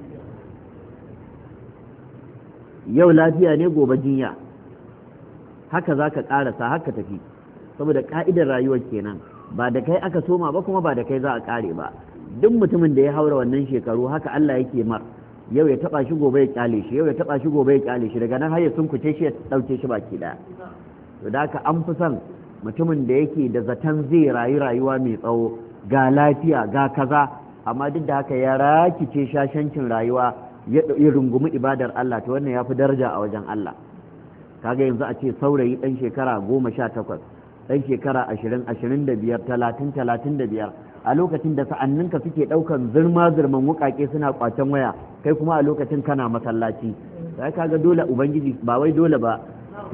Yau lafiya ne gobe jinya, haka za ka ƙarasa haka tafi, saboda ƙa'idar rayuwar kenan. Ba da kai aka soma ba kuma ba da kai za a ƙare ba. Duk mutumin da ya haura wannan shekaru haka Allah yake mar, yau ya taba shi gobe ya kyale shi, yau ya taba shi gobe ya kyale shi, daga nan har ya sunkuce shi ya dauke shi baki daya. To da haka an fi son mutumin da yake da zaton zai rayu rayuwa mai tsawo, ga lafiya ga kaza, amma duk da haka ya rakice shashancin rayuwa ya rungumi ibadar Allah, to wannan ya fi daraja a wajen Allah. Kaga yanzu a ce saurayi dan shekara 18, dan shekara 20, 25, 30, 35, a lokacin da sa'anninka suke ɗaukan zirman wukake suna kwacen waya, kai kuma a lokacin kana masallaci. Sai kaga dole ubangiji, ba wai dole ba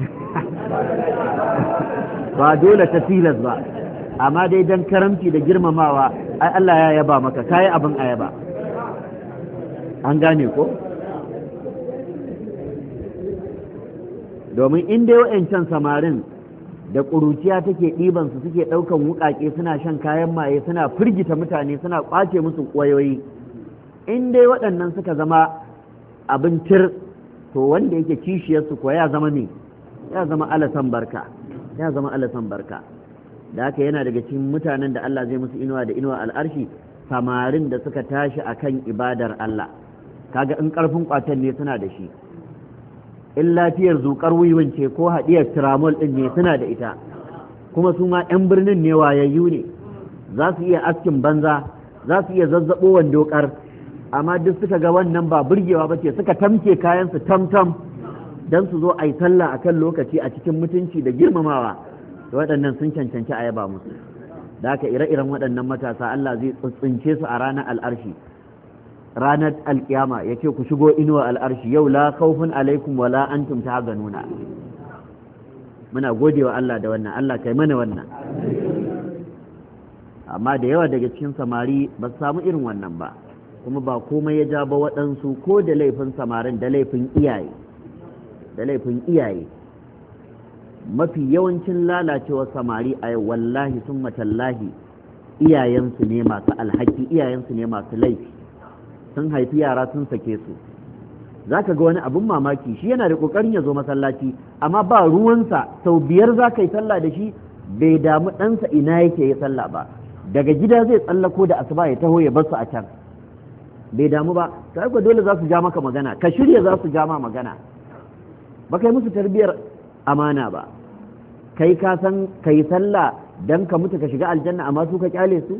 ba dole ta tilas ba, amma dai dan karamci da girmamawa, ai Allah ya yaba maka, kai abin ayaba. An gane ko? Domin in dai wa'ancan samarin da ƙuruciya take ɗibansu suke ɗaukan wuƙaƙe suna shan kayan maye suna firgita mutane suna ƙwace musu ƙwayoyi, in dai waɗannan suka zama abin tir, to wanda yake kishiyarsu ko ya zama ne, ya zama alasan barka, ya zama alasan barka. Da haka yana daga cikin mutanen da Allah zai musu inuwa da inuwa al'arshi, samarin da suka tashi akan ibadar Allah. Kaga in ƙarfin ƙwacen ne suna da shi, in lafiyar zuƙar wiwin ce ko haɗiyar tiramol ɗin ne suna da ita, kuma su ma 'yan birnin ne wayayyu ne, za su iya askin banza, za su iya zazzaɓo wandokar, amma duk suka ga wannan ba burgewa ba ce, suka tamke kayansu tam-tam don su zo a yi sallah a kan lokaci a cikin mutunci da girmamawa. Da waɗannan sun cancanci a yaba musu. Da haka ire-iren waɗannan matasa Allah zai tsince su a ranar al'arshi, ranar alkiyama ya ce ku shigo inuwa al'arshi, yau la khawfun alaikum wa la antum tahzanuna. Muna godewa Allah da wannan, Allah kai mana wannan. Amma da yawa daga cikin samari ba su samu irin wannan ba, kuma ba komai ya ja ba, waɗansu ko da laifin samarin da laifin iyaye, da laifin iyaye. Mafi yawancin lalacewar samari a yau wallahi sun matallahi iyayensu ne masu alhaki, iyayensu ne masu laifi. Sun haifi yara sun sake su. Za ka ga wani abin mamaki, shi yana da ƙoƙarin ya zo masallaci, amma ba ruwansa, sau 5 za ka yi sallah da shi, bai damu ɗansa ina yake yi sallah ba. Daga gida zai tsallako da asuba ya taho ya bar su a can, bai damu ba. Sai ko dole za su ja maka magana, ka shirya za su ja ma magana, ba kai musu tarbiyar amana ba. Kai ka san ka yi sallah dan ka mutu ka shiga aljanna, amma su ka kyale su.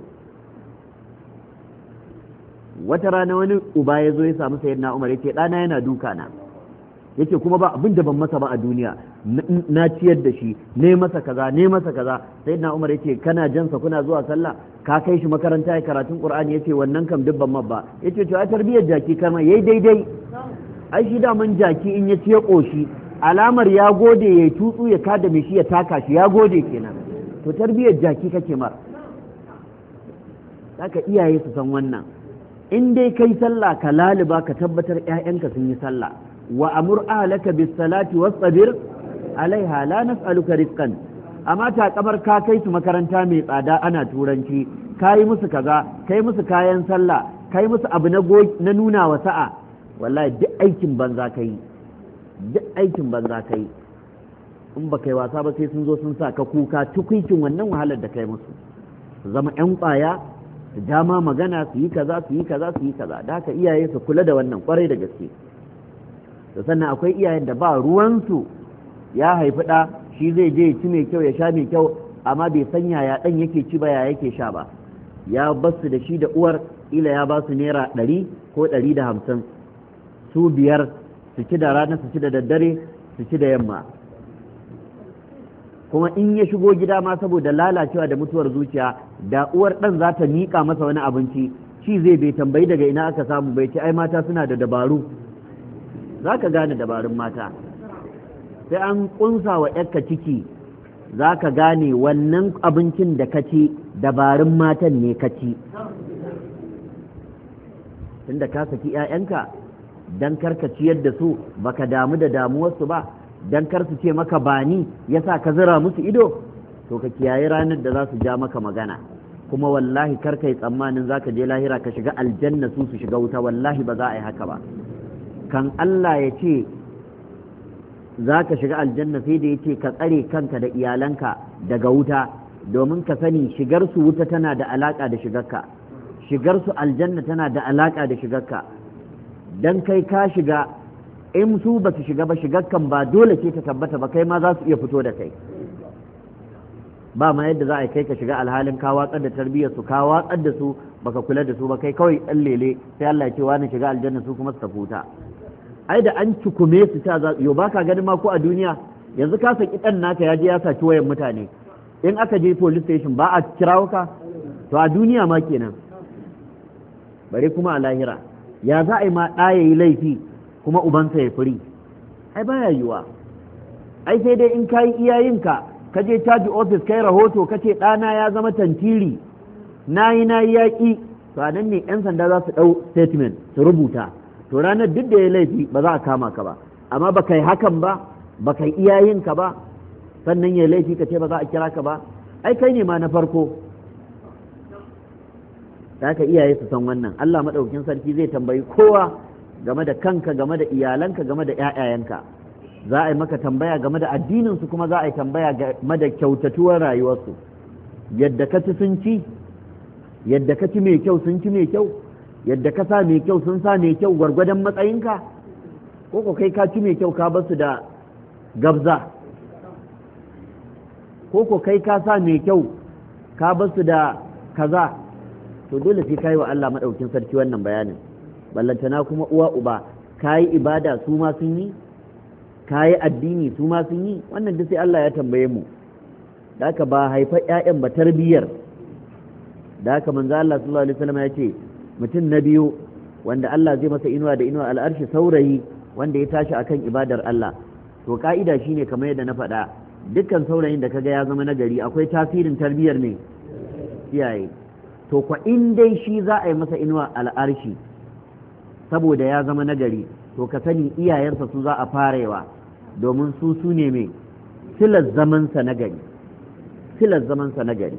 Wata rana wani uba ya zo ya samu sayyidina Umar, yace ɗana yana duka na, yace kuma ba abin da ban masa ba a duniya, na ciyar da shi, ne masa kaza ne masa kaza. Sayyidina Umar yace kana jansa kuna zuwa sallah, ka kai shi makaranta ya karatun Qur'ani? Yace wannan kam duk ban mabba. Yace to ai tarbiyyar jaki kama yayi daidai, ai shi da man jaki in ya ci ya koshi, alamar ya gode yayi tutsu ya kada mai shi ya taka shi, ya gode kenan. To tarbiyyar jaki kake mar. Haka iyaye su san wannan, in dai kai sallah ka laliba ka tabbatar ƴaƴanka sun yi sallah wa amur ahlaka bis salati wasbir alaiha la nas'aluka rizqan amma ta kamar ka kai su makaranta mai tsada ana turanci kai musu kaza kai musu kayan sallah kai musu abu na nuna wa sa'a wallahi duk aikin banza kai duk aikin banza kai in ba kai wasa ba sai sun zo sun sa ka kuka tukuncin wannan wahalar da kai musu su zama ƴan ƙwaya su dama magana su yi kaza su yi kaza su yi kaza da haka iyaye su kula da wannan kwarai da gaske da sannan akwai iyayen da ba ruwansu ya haifi ɗa shi zai je ci mai kyau ya sha mai kyau amma bai san yaya ɗan yake ci ba ya yake sha ba ya basu da shi da uwar ila ya ba su naira 100 ko 150 su biyar su ci da rana su ci da daddare su ci da yamma kuma in ya shigo gida ma saboda lalacewa da mutuwar zuciya da uwar ɗan za ta miƙa masa wani abinci shi zai bai tambayi daga ina aka samu bai ce ai mata suna da dabaru za ka gane dabarun mata sai an ƙunsa wa ƴarka ciki za ka gane wannan abincin da ka ci dabarun matan ne ka ci tunda ka saki 'ya'yanka don karka ciyar da su baka damu da damuwarsu ba don kar su ce maka bani yasa ka zira musu ido to ka kiyaye ranar da za su ja maka magana kuma wallahi kar ka yi tsammanin za ka je lahira ka shiga aljanna su shiga wuta wallahi ba za a yi haka ba kan Allah ya ce za ka shiga aljanna sai da ya ce ka tsare kanka da iyalanka daga wuta domin ka sani shigar su wuta tana da alaka da shigarka shigar su aljanna tana da alaka da shigarka dan kai ka shiga in su ba su shiga ba shigarkan ba dole ce ta tabbata ba kai ma za su iya fito da kai ba ma yadda za a kai ka shiga alhalin ka watsar da tarbiyyar su ka watsar da su baka kula da su ba kai kawai dan lele sai Allah ya ce wani shiga aljanna su kuma su tafi wuta ai da an cikume su ta za yo baka ganin ma ko a duniya yanzu ka saki dan naka ya je ya saki wayan mutane in aka je police station ba a kirawo ka to a duniya ma kenan bare kuma a lahira ya za a yi ma ɗa ya yi laifi kuma ubansa ya firi ai baya yiwa ai sai dai in ka yi iyayenka ka je caji ofis kai rahoto ka ce ɗana ya zama tantiri na yi yaƙi to a nan ne 'yan sanda za su ɗau statement su rubuta to ranar duk da ya laifi ba za a kama ka ba amma ba kai hakan ba ba kai iyayenka ba sannan ya laifi ka ce ba za a kira ka ba ai kai ne ma na farko da haka iyaye su san wannan Allah maɗaukin sarki zai tambayi kowa game da kanka game da iyalanka game da ƴaƴayenka za a yi maka tambaya game da addininsu kuma za a yi tambaya game da kyautatuwar rayuwarsu yadda ka ci sun ci yadda ka ci mai kyau sun ci mai kyau yadda ka sa mai kyau sun sa mai kyau gwargwadon matsayinka ko kai ka ci mai kyau ka basu da gabza ko kai ka sa mai kyau ka basu da kaza to dole sai kai wa Allah madaukin sarki wannan bayanin ballantana kuma uwa uba kayi ibada su ma sun yi kayi addini su ma sun yi wannan duk sai Allah ya tambaye mu da haka ba haifar ƴaƴan ba tarbiyyar da haka manzo Allah sallallahu alaihi wasallam ya ce mutum na biyu wanda Allah zai masa inuwa da inuwa al'arshi saurayi wanda ya tashi akan ibadar Allah to ka'ida shine kamar yadda na faɗa dukkan saurayin da kaga ya zama nagari akwai tasirin tarbiyyar ne iyaye to kwa in dai shi za a yi masa inuwa al'arshi saboda ya zama nagari to ka sani iyayensa su za a farewa domin su ne mai silar zamansa nagari silar zamansa nagari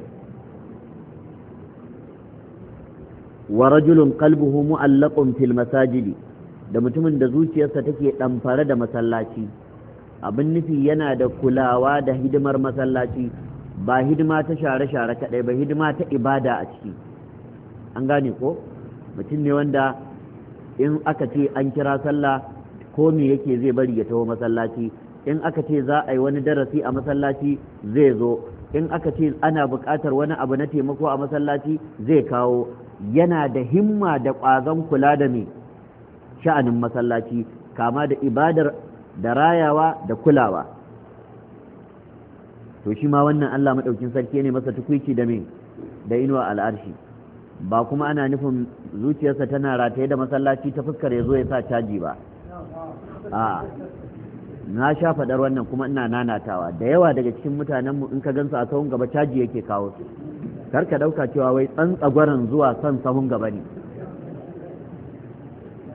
wa rajulun qalbuhu mu'allaqun fil masajidi da mutumin da zuciyarsa take ɗamfare da masallaci abin nufi yana da kulawa da hidimar masallaci ba hidima ta share-share kaɗai ba hidima ta ibada a ciki an gane ko mutum ne wanda in aka ce an kira sallah ko me yake zai bari ya taho masallaci in aka ce za a yi wani darasi a masallaci zai zo in aka ce ana buƙatar wani abu na taimako a masallaci zai kawo yana da himma da ƙwazon kula da me sha'anin masallaci kama da ibadar da rayawa da kulawa to shi ma wannan Allah maɗaukin sarki ne masa tukuici da me da inuwa al'arshi ba kuma ana nufin zuciyarsa tana rataye da masallaci ta fuskar ya zo ya sa caji ba a na sha faɗar wannan kuma ina nanatawa da yawa daga cikin mutanenmu in ka gansu a sahun gaba caji yake kawo su kar ka ɗauka cewa wai tsantsagwaran zuwa son sahun gaba ne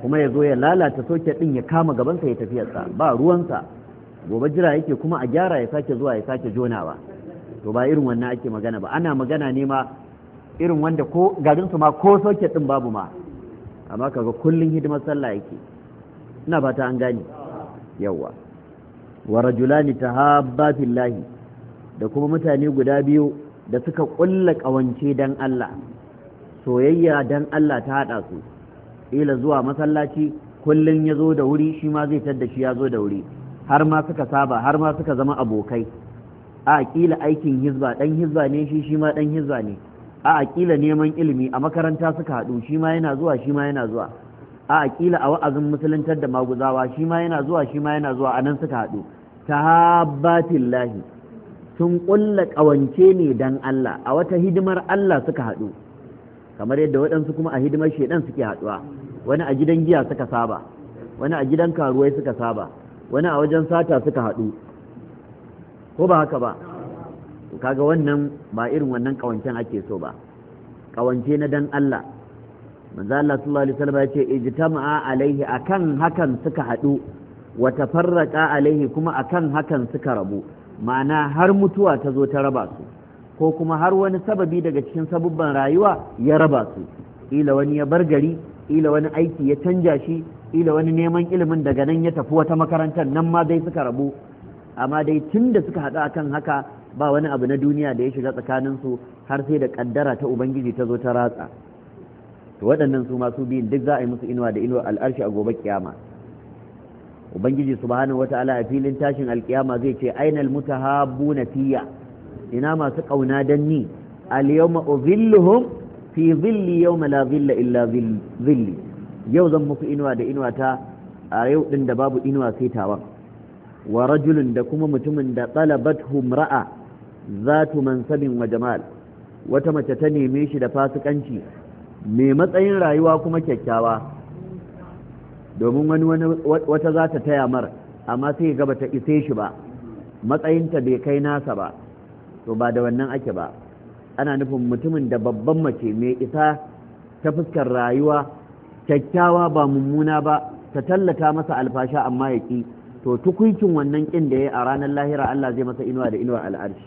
kuma ya zo ya lalata soket ɗin ya kama gabansa ya tafiyarsa ba ruwansa, gobe jira yake kuma a gyara ya sake zuwa ya sake jonawa. To ba irin wannan ake magana ba, ana magana ne ma irin wanda ko garinsu ma ko soket ɗin babu ma, amma kaga kullum hidimar sallah yake. ina fata an gane yawa. Wa rajulani tahabba fillahi, da kuma mutane guda biyu da suka kulla kawance dan Allah, soyayya dan Allah ta hada su, ila zuwa masallaci kullun ya zo da wuri shi ma zai tadda shi ya zo da wuri, har ma suka saba har ma suka zama abokai. A kila aikin hizba, dan hizba ne shi ma dan hizba ne. A kila neman ilimi a makaranta suka haɗu, shi ma yana zuwa shi ma yana zuwa. A kila a wa'azin musuluntar da maguzawa shi ma yana zuwa shi ma yana zuwa, anan suka haɗu. Tahabbatillahi, sun ƙulla ƙawance ne dan Allah, a wata hidimar Allah suka haɗu, kamar yadda waɗansu kuma a hidimar shaidan suke haɗuwa. Wani a gidan giya suka saba, wani a gidan karuwai suka saba, wani a wajen sata suka haɗu, ko ba haka ba? To kaga wannan ba irin wannan ƙawancen ake so ba, ƙawance na dan Allah. Manzo Allah sallallahu alaihi wasallam ya ce ijtama'a alaihi, akan hakan suka haɗu, wa tafarraqa alaihi, kuma akan hakan suka rabu. Ma'ana har mutuwa ta zo ta raba su, ko kuma har wani sababi daga cikin sabubban rayuwa ya raba su. Ila wani ya bar gari, ila wani aiki ya canja shi, ila wani neman ilimin daga nan ya tafi wata makarantar, nan ma dai suka rabu. Amma dai tun da suka haɗu akan haka, ba wani abu na duniya da ya shiga tsakaninsu, har sai da ƙaddara ta Ubangiji ta zo ta ratsa. To waɗannan su masu biyun duk za a yi musu inuwa da inuwa al'arshi a gobe kiyama. Ubangiji subhanahu wata'ala a filin tashin alkiyama zai ce ainal mutahabbuna fiyya, ina masu kauna dan ni, al yawma udhilluhum fi dhilli yawma la dhilla illa dhilli, yau zan muku inuwa da inuwa ta a yau din da babu inuwa sai tawa. Wa rajulun, da kuma mutumin da talabathu imra'a zatu mansabin wa jamal, wata mace ta neme shi da fasikanci, mai matsayin rayuwa kuma kyakkyawa, domin wata za ta taya mar, amma sai ga bata ise shi ba, matsayinta bai kai nasa ba. To ba da wannan ake ba, ana nufin mutumin da babban mace mai isa ta fuskar rayuwa kyakkyawa ba mummuna ba, ta tallata masa alfasha amma ya ki, to tukuncin wannan kin da ya a ranar lahira Allah zai masa inuwa da inuwar al'arshi.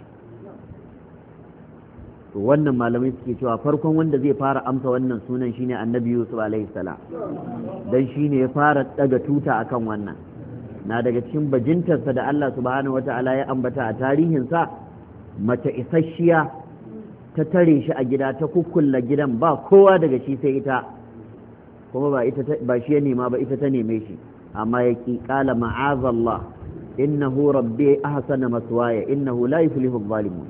To wannan malamai suke cewa farkon wanda zai fara amsa wannan sunan shine annabi Yusuf alaihi salam, dan shine ya fara daga tuta akan wannan. Na daga cikin bajintarsa da Allah subhanahu wata'ala ya ambata a tarihinsa, mace isasshiya ta tare shi a gida, ta kukkulla gidan, ba kowa daga shi sai ita, kuma ba shi ya nema ba, ita ta neme shi, amma ya ki qala ma'azallah innahu rabbi ahsana maswaya innahu la yuflihu adh-dhalimun.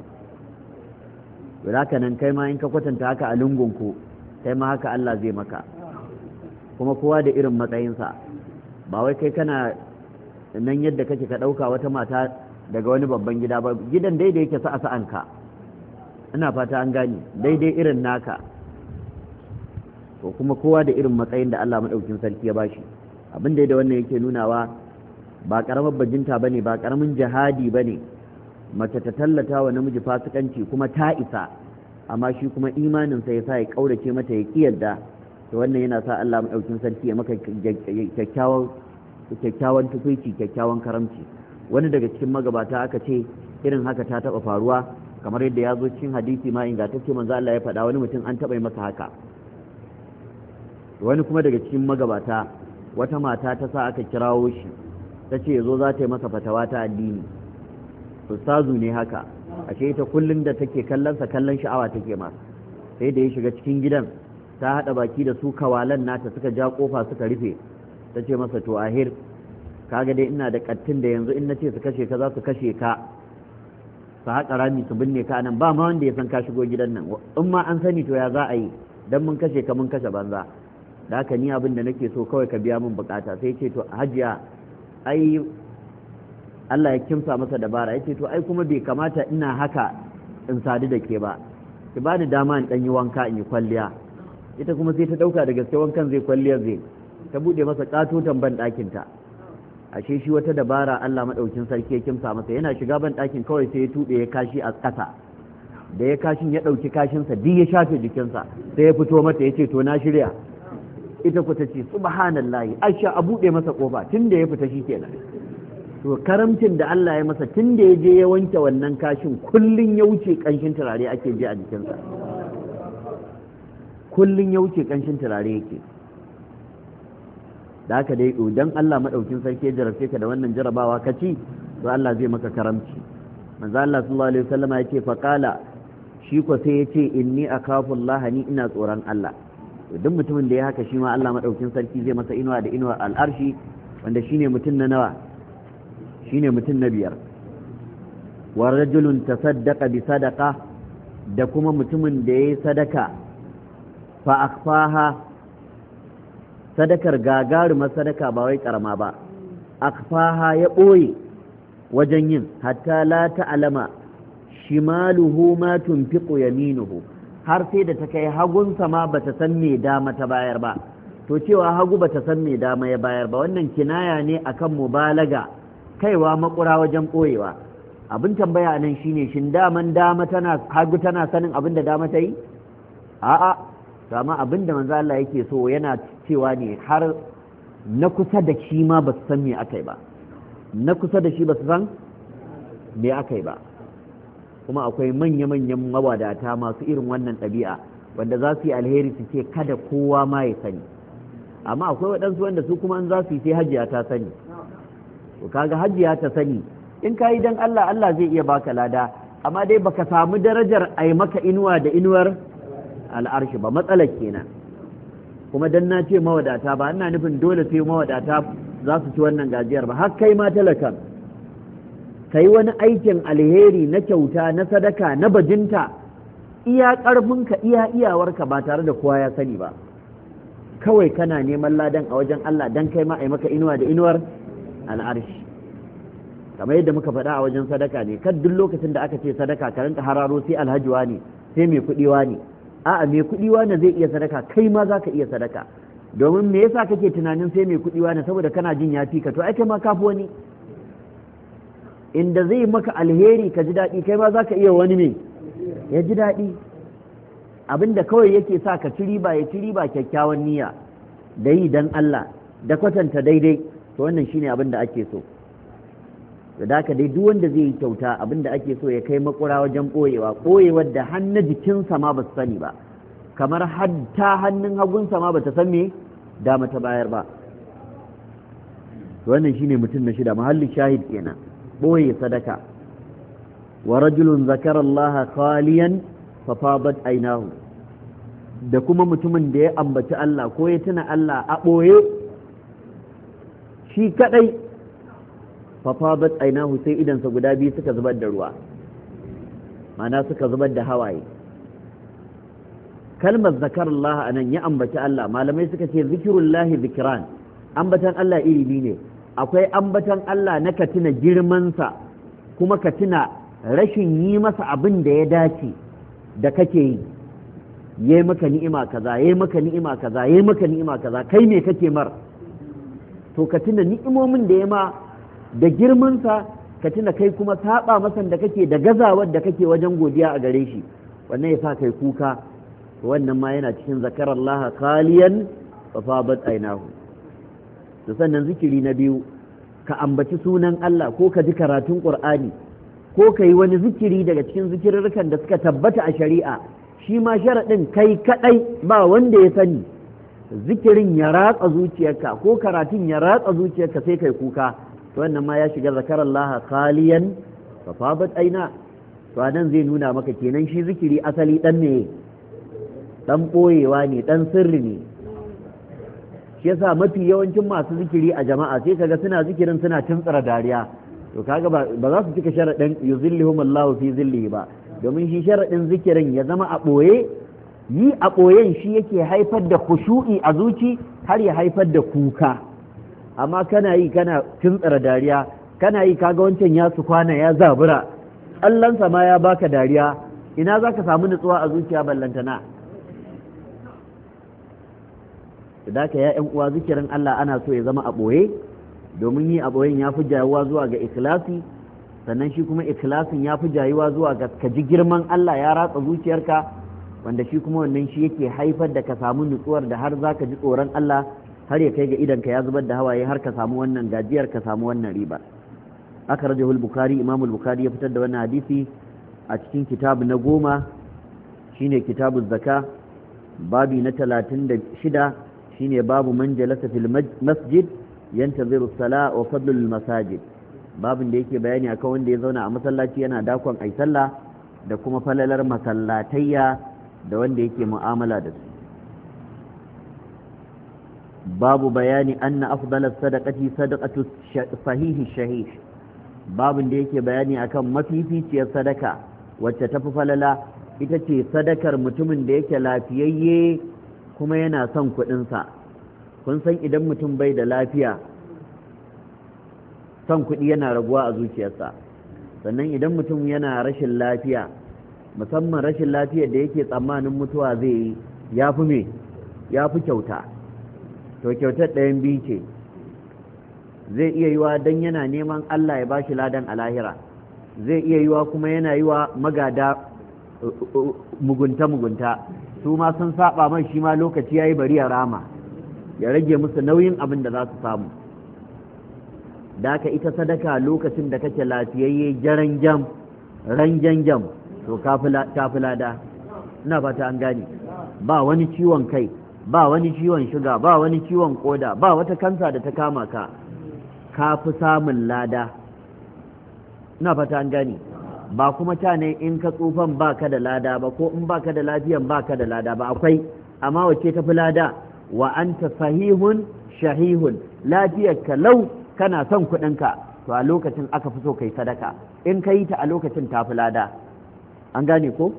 haka nan kai ma in ka kwatanta haka a lungunku, kai ma haka Allah zai maka, kuma kowa da irin matsayinsa. Ba wai kai kana nan yadda kake ka ɗauka wata mata daga wani babban gida ba, gidan daidai yake sa'a sa'anka, ina fata an gane, daidai irin naka. To kuma kowa da irin matsayin da Allah maɗaukin sarki ya bashi. Abin da wannan yake nunawa ba ƙaramar bajinta bane, ba ƙaramin jihadi bane mace ta tallata wa namiji fasikanci kuma ta isa, amma shi kuma imaninsa ya sa ya kaurace mata ya kiyarda. To wannan yana sa Allah maɗaukin sarki ya maka kyakkyawan tukuici, kyakkyawan karamci. Wani daga cikin magabata aka ce irin haka ta taɓa faruwa, kamar yadda ya zo cikin hadisi ma ingantacce manzo Allah ya faɗa, wani mutum an taɓa masa haka. Wani kuma daga cikin magabata, wata mata ta sa aka kirawo shi, ta ce yazo za ta yi masa fatawa ta addini. Ustazu ne haka, ashe ita kullum da take kallon sha'awa take ma. Sai da ya shiga cikin gidan, ta haɗa baki da su kawalan nata, suka ja kofa suka rufe. Ta ce masa to ahir, kaga dai ina da kattin da yanzu in nace su kashe ka za su kashe ka, su haƙa rami su binne ka nan, ba ma wanda ya san ka shigo gidan nan, in ma an sani to ya za a yi, dan mun kashe ka mun kashe banza. Da haka ni abin da nake so kawai ka biya min bukata. Sai ce to hajiya, ai Allah ya kimsa masa dabara, yace to ai kuma bai kamata ina haka in sadu da ke ba, ki bani dama in dan yi wanka in yi kwalliya. Ita kuma sai ta dauka da gaske wankan zai, kwalliyar zai, ta bude masa katotan ban ɗakin ta. Ashe shi wata dabara Allah madaukin sarki ya kimsa masa, yana shiga ban ɗakin kawai sai ya tube ya kashi a ƙasa. Da ya kashin ya dauki kashinsa duk ya shafe jikinsa, sai ya fito mata yace to na shirya. ita ku ta ce subhanallahi Aisha a buɗe masa ƙofa tun da ya fita shi kenan. To karamcin da Allah ya masa tun da ya je ya wanke wannan kashin kullun ya wuce ƙanshin turare ake ji a jikinsa, kullun ya wuce ƙanshin turare yake. da haka dai idan Allah madaukin sarki ya jarabce ka da wannan jarabawa ka ci, to Allah zai maka karamci. manzo Allah sallallahu alaihi wasallam ya ce fa qala, shi ko sai ya ce inni akafu Allah, ni ina tsoron Allah. duk mutumin da ya haka shi ma Allah madaukin sarki zai masa inuwa da inuwar al'arshi, wanda shine mutum na nawa, shine mutum na biyar. wa rajulun tasaddaqa bi sadaqa, da kuma mutumin da yayi sadaka fa akfaha, sadakar gagarumar sadaka ba wai karama ba, akfaha ya ɓoye wajen yin, hatta la ta'lama shimaluhu ma tunfiqu yaminuhu, har sai da ta kai hagunsa ma bata san me dama ta bayar ba. to cewa hagu bata san me dama ya bayar ba, wannan kinaya ne akan mubalaga, kaiwa makura wajen ɓoyewa. abin tambaya nan shine, shin daman dama tana hagu tana sanin abin da dama ta yi? a'a, to amma abin da manzo Allah yake so yana cewa ne har na kusa da shi ma ba su san me akai ba, na kusa da shi ba su san me akai ba. kuma akwai manya-manyan mawadata masu irin wannan ɗabi'a wanda za su yi alheri su ce kada kowa ma ya sani, amma akwai waɗansu wanda su kuma an za su yi sai hajiya ta sani. to kaga hajiya ta sani, in ka yi don Allah, Allah zai iya baka lada, amma dai baka samu darajar a yi maka inuwa da inuwar al'arshi ba, matsalar kenan. kuma dan na ce mawadata ba ina nufin dole sai mawadata za su ci wannan gajiyar ba, har kai ma talakan ka yi wani aikin alheri na kyauta, na sadaka, na bajinta, iya ƙarfinka iya iyawarka ba tare da kowa ya sani ba, kawai kana neman ladan a wajen Allah dan kai ma a yi maka inuwa da inuwar al'arshi. kamar yadda muka faɗa a wajen sadaka ne, kan duk lokacin da aka ce sadaka ka rinka hararo sai alhajiwa ne, sai mai kuɗiwa ne. a'a, mai kuɗiwa ne zai iya sadaka, kai ma za ka iya sadaka. domin me yasa kake tunanin sai mai kuɗiwa ne? saboda kana jin ya fi ka, to ai kai ma kafi wani. inda zai maka alheri ka ji daɗi, kai ma za ka iya wani me ya ji daɗi. abinda kawai yake sa ka ci riba, ya ci riba kyakkyawan niyya da yi dan Allah da kwatanta daidai, to wannan shine abin da ake so. da haka dai duk wanda zai yi kyauta, abin da ake so ya kai makura wajen ɓoyewar da hannun jikinsa ma ba su sani ba, kamar ta hannun hagunsa ma ba ta san me dama ta bayar ba. wannan shine mutum na shida, mahallin shahid kenan, ɓoye sadaka. wa rajulun zakara Allah khaliyan fa fadat aynahu, da kuma mutumin da ya ambaci Allah ko ya tuna Allah a ɓoye shi kadai, fa fadat aynahu, sai idansa guda biyu suka zubar da ruwa, ma'ana suka zubar da hawaye. kalmar zakar Allah anan ya ambaci Allah, malamai suka ce zikirullahi zikiran, ambatan Allah iri biyu ne. akwai ambatan Allah na ka tuna girmansa, kuma ka tuna rashin yi masa abin da ya dace da kake yi. yayi maka ni'ima kaza, yayi maka ni'ima kaza, yayi maka ni'ima kaza, kai me kake mar? to ka tuna ni'imomin da ya ma da girmansa, ka tuna kai kuma saba masa da kake da gazawar da kake wajen godiya a gare shi, wannan ya sa kai kuka. wannan ma yana cikin zakarallaha khaliyan fa fadat aynahu. to sannan zikiri na biyu, ka ambaci sunan Allah, ko ka ji karatun Qur'ani, ko ka yi wani zikiri daga cikin zikirrukan da suka tabbata a shari'a, shi ma sharaɗin kai kaɗai ba wanda ya sani, zikirin ya ratsa zuciyarka ko karatun ya ratsa zuciyarka sai kai kuka, to wannan ma ya shiga zakarallaha khaliyan fa fadat ayna. to anan zai nuna maka kenan shi zikiri asali dan ne, dan boyewa ne, dan sirri ne. shi yasa mafi yawancin masu zikiri a jama'a sai kaga suna zikirin suna tuntsara dariya, to kaga ba za su cika sharaɗin yuzillihum Allahu fi zillihi ba, domin shi sharaɗin zikirin ya zama a ɓoye. yi a ɓoyen shi yake haifar da khushu'i a zuci, har ya haifar da kuka. amma kana yi kana tuntsara dariya, kana yi kaga wancan ya su kwana ya zabura, Allahnsa ma ya baka dariya, ina za ka samu nutsuwa a zuciya ballantana? da ka ya uwa, zikirin Allah ana so ya zama a ɓoye, domin yi a ɓoyen ya fi jayuwa zuwa ga ikhlasi, sannan shi kuma ikhlasin ya fi jayuwa zuwa ga ka ji girman Allah ya ratsa zuciyarka, wanda shi kuma wannan shi yake haifar da ka samu nutsuwar da har zaka ji tsoron Allah har ya kai ga idanka ya zubar da hawaye har ka samu wannan gajiyar ka samu wannan riba. akhrajahu al-bukhari imam al-bukhari ya fitar da wannan hadisi a cikin kitab na 10 shine kitabuz zaka babi na 36 shine babu man jalasa fil masjid yantaziru as-salah wa fadlul masajid, babin da yake bayani akan wanda ya zauna a masallaci yana dakon ai sallah da kuma falalar masallatayya da wanda yake mu'amala da su. babu bayani anna afdalas sadaqati sadaqatu sahihi shahih, babin da yake bayani akan mafificiyar sadaka wacce tafi falala ita ce sadakar mutumin da yake lafiyayye kuma yana son kuɗinsa. kun san idan mutum bai da lafiya son kuɗi yana raguwa a zuciyarsa, sannan idan mutum yana rashin lafiya musamman rashin lafiyar da yake tsammanin mutuwa zai yi ya fi kyauta. to kyautar ɗayan biyu ce, zai iya yiwa don yana neman Allah ya bashi ladan a lahira, zai iya yiwa kuma yana yiwa magada mugunta su ma sun saba mai shi ma lokaci yayi bari ya rama ya rage musu nauyin abin da za su samu. da ka ita sadaka lokacin da kake lafiyayye jaran jam ranjan jam to ta fi lada. ina fata an gane, ba wani ciwon kai, ba wani ciwon shuga, ba wani ciwon koda, ba wata kansa da ta kama ka fi samun lada. ina fata an gane, ba kuma ta ne in ka tsufan baka da lada ba, ko in baka da lafiyan baka da lada ba, akwai, amma wace ta fi lada? wa anta sahihun shahihun, lafiyarka lau kana son kuɗinka, to a lokacin aka fi so kai sadaka, in ka yi ta a lokacin ta fi lada. an gane ko?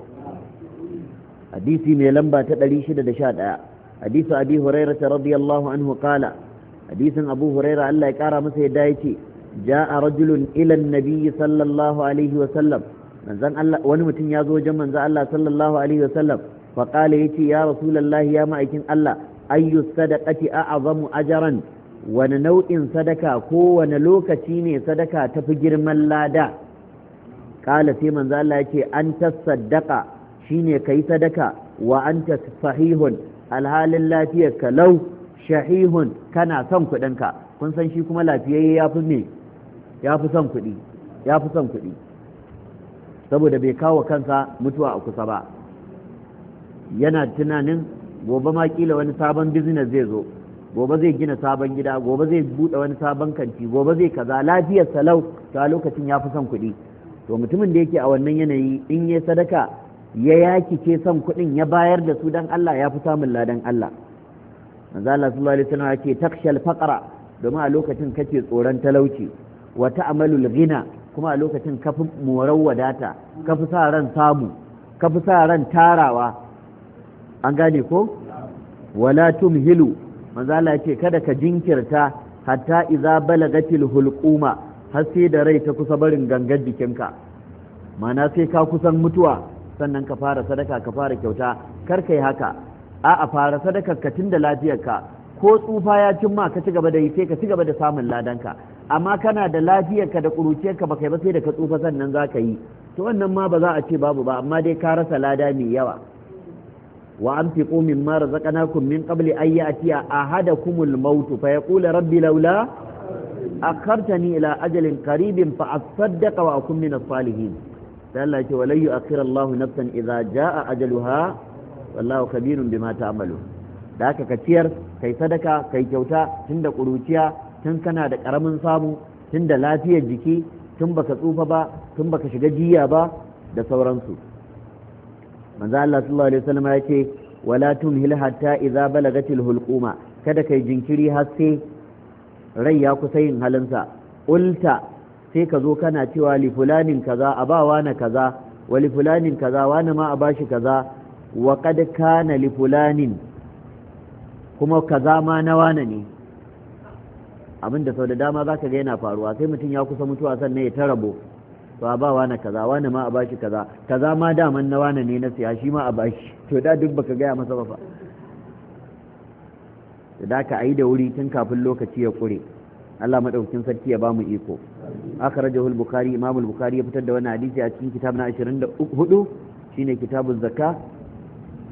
hadisi mai lamba ta 611 hadisu abi hurairah radiyallahu anhu qala, hadisin abu hurairah Allah ya kara masa yadda yake ja'a rajulun ila an-nabi sallallahu alaihi wa sallam, manzon Allah wani mutum ya zo wajen manzon Allah sallallahu alaihi wa sallam fa qala yace ya rasulullahi ya ma'aikin Allah ayyu sadaqati a'zamu ajran, wani nau'in sadaka ko wani lokaci ne sadaka tafi girman lada? qala sai manzon Allah yace an tasaddaqa, shine kai sadaka wa anta sahihun, alhalin lafiyarka lau, shahihun kana son kuɗinka. kun san shi kuma lafiyayye ya fi son kuɗi saboda bai kawo kansa mutuwa a kusa ba, yana tunanin gobe ma kila wani sabon business zai zo, gobe zai gina sabon gida, gobe zai buɗe wani sabon kanti, gobe zai kaza, lafiyar salau, ta lokacin ya fi son kuɗi. to mutumin da yake a wannan yanayi in yi sadaka ya yakice son kuɗin ya bayar da su dan Allah ya fi samun ladan Allah. manzo Allah sallallahu alaihi wasallam yake takshal faqra, domin a lokacin kake tsoron talauci, wa ta'malul ghina, kuma a lokacin kafi morar wadata, kafi sa ran samu, kafi sa ran tarawa. an gane ko? wala tumhilu, manzo Allah yake kada ka jinkirta hatta idza balagatil hulquma, har sai da rai ta kusa barin gangar jikinka, mana sai ka kusan mutuwa sannan ka fara sadaka ka fara kyauta. kar kai haka, a fara sadakar ka tun da lafiyarka, ko tsufa ya cimma ka ci gaba da yi sai ka ci gaba da samun ladanka, amma kana da lafiyarka da ƙuruciyarka ba kai ba sai da ka tsufa sannan za ka yi, to wannan ma ba za a ce babu ba, amma dai ka rasa lada mai yawa. wa anfiqu mimma razaqnakum min qabli an ya'tiya ahadakumul maut fa yaqulu rabbi laula akhartani ila ajalin qaribin fa asaddaqa wa akun min as-salihin. sai Allah ya ce walan yu'akhkhira Allahu nafsan idza jaa ajaluha wallahu khabirun bima ta'malun. da haka ka ciyar, kai sadaka, kai kyauta tun da ƙuruciya, tun kana da ƙaramin samu, tun da lafiyar jiki, tun baka tsufa ba, tun baka shiga jiya ba da sauransu. manzo Allah sallallahu alaihi wasallam ya ce wala tumhil hatta idza balagatil hulquma, kada kai jinkiri har sai rai ya kusa yin halinsa. ulta, sai ka zo kana cewa li fulanin kaza abawa na kaza, wa li fulanin kaza wani ma a bashi kaza, wa qad kana li fulanin, kuma kaza ma na wane ne. abinda sau da dama za ka ga yana faruwa, sai mutum ya kusa mutuwa sannan ya ta rabo, to a ba wane kaza, wane ma a bashi kaza, kaza ma daman na wane ne na siya, shi ma a bashi, to da duk baka gaya masa ba fa. da ka ayi da wuri tun kafin lokaci ya kure. Allah madaukakin sarki ya bamu iko. akhrajahu al-bukhari, imam al-bukhari ya fitar da wannan hadisi a cikin kitab na 24 shine kitabuz zakka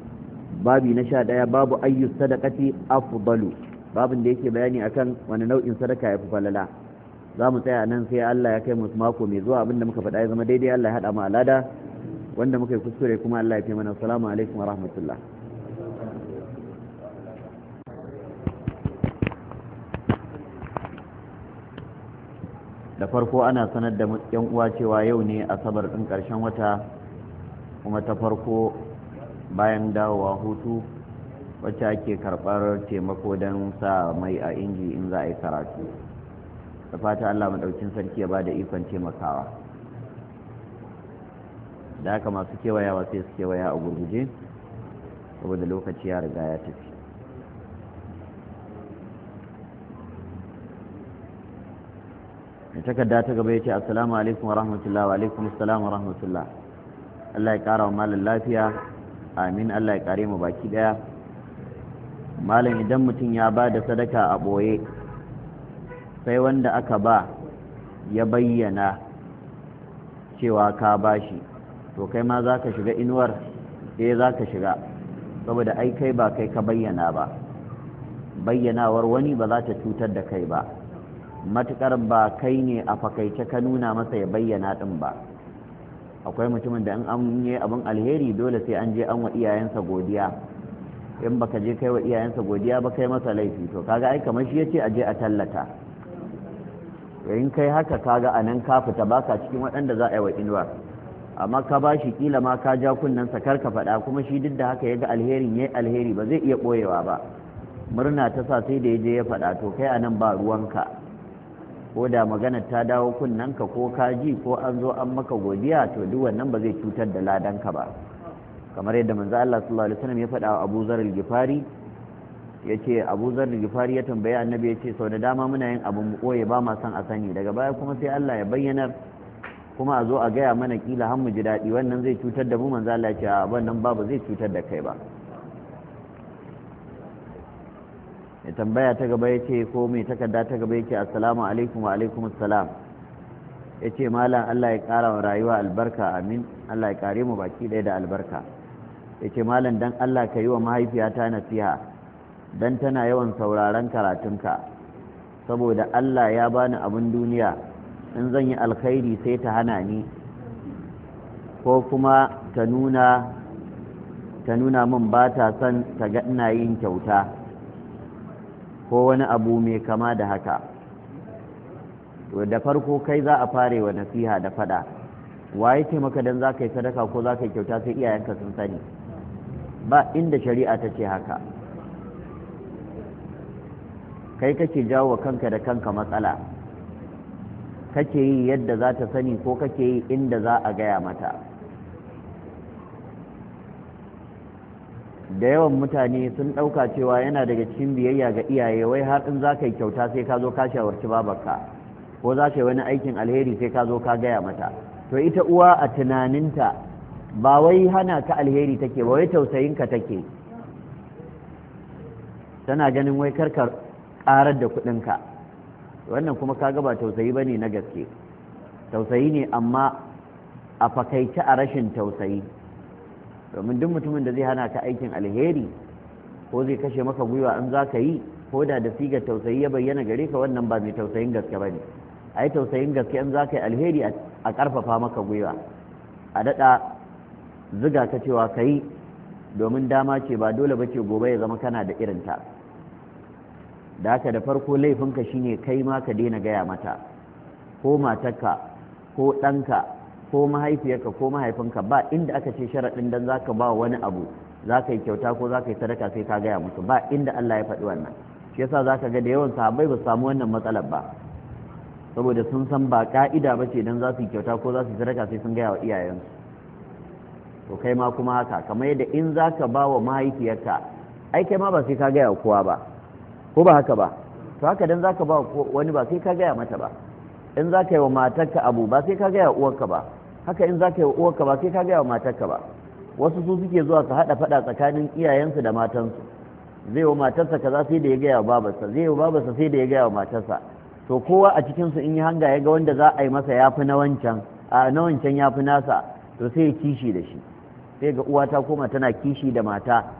babi na 11 babu ayyu sadaqati afdalu babin da yake bayani akan wani nau'in sadaka yafi falala za mu tsaya nan sai Allah ya kai mu mako mai zuwa abinda muka faɗa ya zama daidai Allah ya haɗa mu alada wanda muka yi kuskure kuma Allah ya fi mana. Assalamu alaikum wa rahmatullah. Da farko ana sanar da yan uwa cewa yau ne asabar ɗin ƙarshen wata kuma ta farko bayan dawowa hutu wacce ake karɓar taimako don sa mai a inji in za a yi karatu. Da fata Allah maɗaukin sarki ya ba da ikon taimakawa. Da haka masu kewayawa sai su kewaya a gurguje saboda lokaci ya riga ya tafi. mai takarda ta gaba ya ce assalamu alaikum wa rahmatullah. Wa alaikum assalam wa rahmatullah. Allah ya kara wa malam lafiya, amin. Allah ya kare mu baki daya. Malam, idan mutum ya ba da sadaka a ɓoye sai wanda aka ba ya bayyana cewa ka bashi, to kai ma za ka shiga inuwar? Za ka shiga, saboda ai kai ba kai ka bayyana ba. Bayyanawar wani ba za ta cutar da kai ba, matukar ba kai ne a fakaice ka nuna masa ya bayyana din ba. Akwai mutumin da in an yi abin alheri dole sai an je an wa iyayensa godiya, in baka je kai wa iyayensa godiya ba kai masa laifi, to kaga ai kamar shi yace a je a tallata. in kai haka kaga anan ka fita baka cikin waɗanda za a yi wa inuwa. amma ka ba shi kila ma ka ja kunnen sa kar ka faɗa, kuma shi duk da haka ya ga alherin yayi alheri ba zai iya ɓoyewa ba, murna ta sa sai da ya je ya faɗa, to kai anan ba ruwanka. ko da maganar ta dawo kunnanka ko ka ji ko an zo an maka godiya, to duk wannan ba zai cutar da ladanka ba. kamar yadda manzo Allah sallallahu alaihi wasallam ya faɗa wa Abu Zar al-Ghifari, yace Abu Zar al-Ghifari ya tambaye annabi, yace sau da dama muna yin abu mu koye ba ma san a sani, daga baya kuma sai Allah ya bayyana kuma a zo a gaya mana kila har mu ji daɗi, wannan zai cutar da mu? manzo Allah ya ce a wannan babu zai cutar da kai ba. ya tambaya ta gaba yace, ko mai takarda ta gaba yace assalamu alaikum. Wa alaikum assalam. yace malam Allah ya ƙara wa rayuwa albarka, amin. Allah ya kare mu baki ɗaya da albarka. yace malam dan Allah ka yi wa mahaifiyata nasiha dan tana yawan sauraron karatunka, saboda Allah ya bani abin duniya, in zan yi alkhairi sai ta hana ni, ko kuma ta nuna min ba ta son ta ga ina yin kyauta ko wani abu mai kama da haka. to da farko kai za a fare wa nasiha da fada, waye ce maka dan za ka yi sadaka ko za ka yi kyauta sai iyayenka sun sani? ba inda shari'a ta ce haka. kai kake jawo wa kanka da kanka matsala, kake yi yadda za ta sani ko kake yi inda za a gaya mata. da yawan mutane sun ɗauka cewa yana daga cikin biyayya ga iyaye wai har in za ka yi kyauta sai ka zo ka shawarci babarka, ko za ka yi wani aikin alheri sai ka zo ka gaya mata. to ita uwa a tunaninta ba wai hana ka alheri take ba, wai tausayinka take. tana ganin wai karkar ƙarar da kuɗinka, wannan kuma kaga ba tausayi bane na gaske. tausayi ne amma a fakaice a rashin tausayi, domin duk mutumin da zai hana ka aikin alheri ko zai kashe maka gwiwa in za ka yi, ko da sigar tausayi ya bayyana gare ka, wannan ba mai tausayin gaske ba ne. a yi tausayin gaske in za ka yi alheri a ƙarfafa maka gwiwa, a daɗa ziga ka cewa ka yi, domin dama ce ba dole ba ce gobe ya zama kana da irinta. da haka da farko laifinka shine kai ma ka daina gaya mata, ko matarka ko ɗanka ko mahaifiyarka ko mahaifinka, ba inda aka ce sharaɗin dan za ka ba wani abu, za ka yi kyauta ko za ka yi sadaka sai ka gaya musu, ba inda Allah ya faɗi wannan. shi yasa za ka ga da yawan sahabbai ba su samu wannan matsalar ba, saboda sun san ba ka'ida ba ce dan za su yi kyauta ko za su yi sadaka sai sun gaya wa iyayensu. to kai ma kuma haka, kamar yadda in za ka ba wa mahaifiyarka, ai kai ma ba sai ka gaya wa kowa ba, ko ba haka ba? to haka dan za ka ba wani ba sai ka gaya mata ba. in za ka yi wa matarka abu ba sai ka gaya wa uwarka ba, haka in za ka yi wa uwarka ba sai ka gaya wa matarka ba. wasu su suke zuwa su haɗa faɗa tsakanin iyayensu da matansu, zai wa matarsa kaza sai da ya gaya wa babarsa, zai wa babarsa sai da ya gaya wa matarsa. to kowa a cikinsu in yi hanga ya ga wanda za a yi masa ya fi na wancan, na wancan ya fi nasa, to sai ya kishi da shi. sai ga uwa ta koma tana kishi da mata,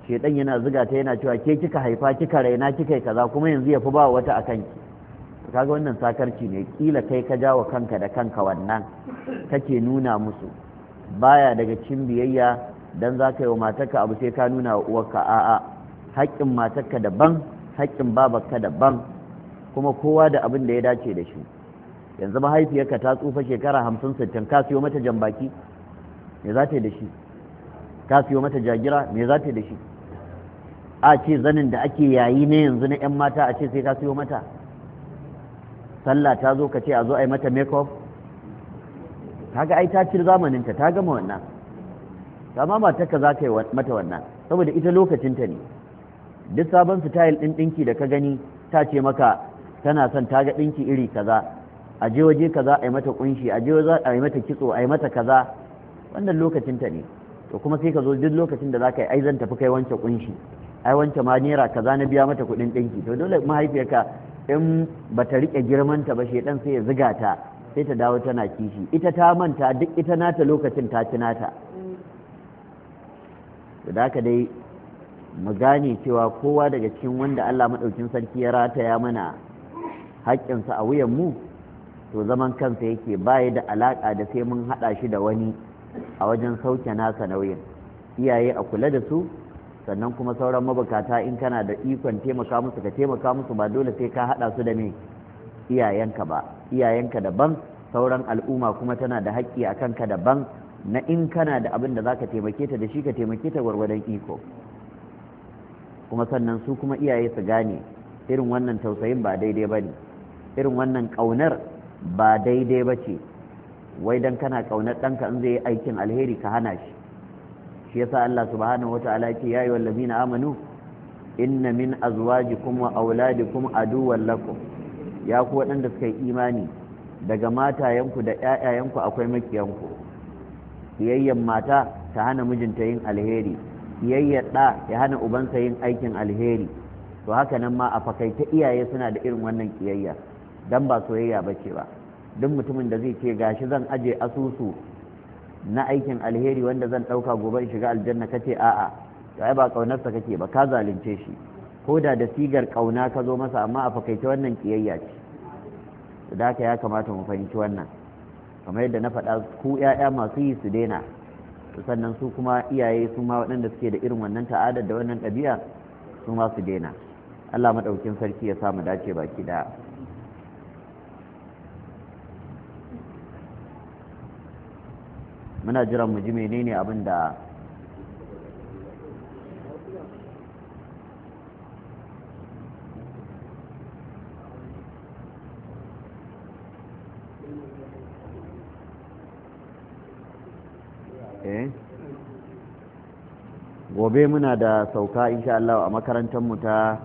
shedan yana zuga ta yana cewa ke kika haifa kika raina kika kaza kuma yanzu ya fi ba wata akan ki kaga wannan sakarci ne, kila kai ka jawo kanka da kanka wannan kake nuna musu. Baya daga cikin biyayya dan za ka yi wa matarka abu sai ka nuna wa uwarka, a'a, haƙƙin matarka daban, haƙƙin babarka daban, kuma kowa da abin da ya dace da shi. Yanzu mahaifiyarka ta tsufa shekara 50-60, ka siyo mata jambaki me za ta yi da shi? Ka siyo mata jagira me za ta yi da shi? A ce zanin da ake yayi ne yanzu na 'yan mata a ce sai ka siyo mata? Sallah ta zo ka ce a zo a yi mata make-up? kaga ai ta ci zamaninta ta gama wannan. amma matarka za ka yi mata wannan saboda ita lokacinta ne. Duk sabon style ɗin ɗinki da ka gani ta ce maka tana son ta ga ɗinki iri kaza, a je waje kaza a yi mata kunshi, a je waje a yi mata kitso, a yi mata kaza, wannan lokacinta ne. To kuma sai ka zo duk lokacin da za ka yi ai zan tafi kai wance kunshi, ai wance ma naira kaza na biya mata kuɗin ɗinki. To dole mahaifiyarka in ba ta riƙe girmanta ba shedan sai ya ziga ta, sai ta dawo tana kishi, ita ta manta duk ita nata lokacin ta ci nata. Da haka dai mu gane cewa kowa daga cikin wanda Allah maɗaukin sarki ya rataya mana haƙƙinsa a wuyan mu, to zaman kansa yake baya da alaƙa da sai mun haɗa shi da wani a wajen sauke nasa nauyin. Iyaye a kula da su, sannan kuma sauran mabukata in kana da ikon taimaka musu ka taimaka musu, ba dole sai ka haɗa su da me iyayenka ba. Iyayenka daban, sauran al'umma kuma tana da haƙƙi a kanka daban, na in kana da abin da za ka taimake ta da shi ka taimake ta gwargwadon iko. Kuma sannan su kuma iyaye su gane irin wannan tausayin ba daidai ba ne, irin wannan ƙaunar ba daidai ba ce. Wai dan kana ƙaunar ɗanka in zai yi aikin alheri ka hana shi. Shi yasa Allah subhanahu wa ta'ala ya ce ya ayyuhal ladzina amanu inna min azwajikum wa auladikum aduwwan lakum, ya ku waɗanda suka yi imani daga matayenku da ƴaƴayenku akwai makiyanku. Kiyayyen mata ta hana mijinta yin alheri, kiyayyar ɗa ya hana ubansa yin aikin alheri. To haka nan ma a fakaita iyaye suna da irin wannan kiyayya, dan ba soyayya bace ba. Duk mutumin da zai ce gashi zan aje asusu na aikin alheri wanda zan ɗauka gobe in shiga aljanna, kace a'a, to ai ba ƙaunarsa kake ba, ka zalunce shi. Ko da sigar ƙauna ka zo masa, amma a fakaita wannan kiyayya ce. Da haka ya kamata mu fahimci wannan, kamar yadda na faɗa, ku ƴaƴa masu yi su daina, sannan su kuma iyaye su ma waɗanda suke da irin wannan ta'adar da wannan ɗabi'a su ma su daina. Allah maɗaukin sarki ya samu dace baki ɗaya. Muna jiran mu ji menene abin da gobe muna da sauka insha Allah a makarantar mu ta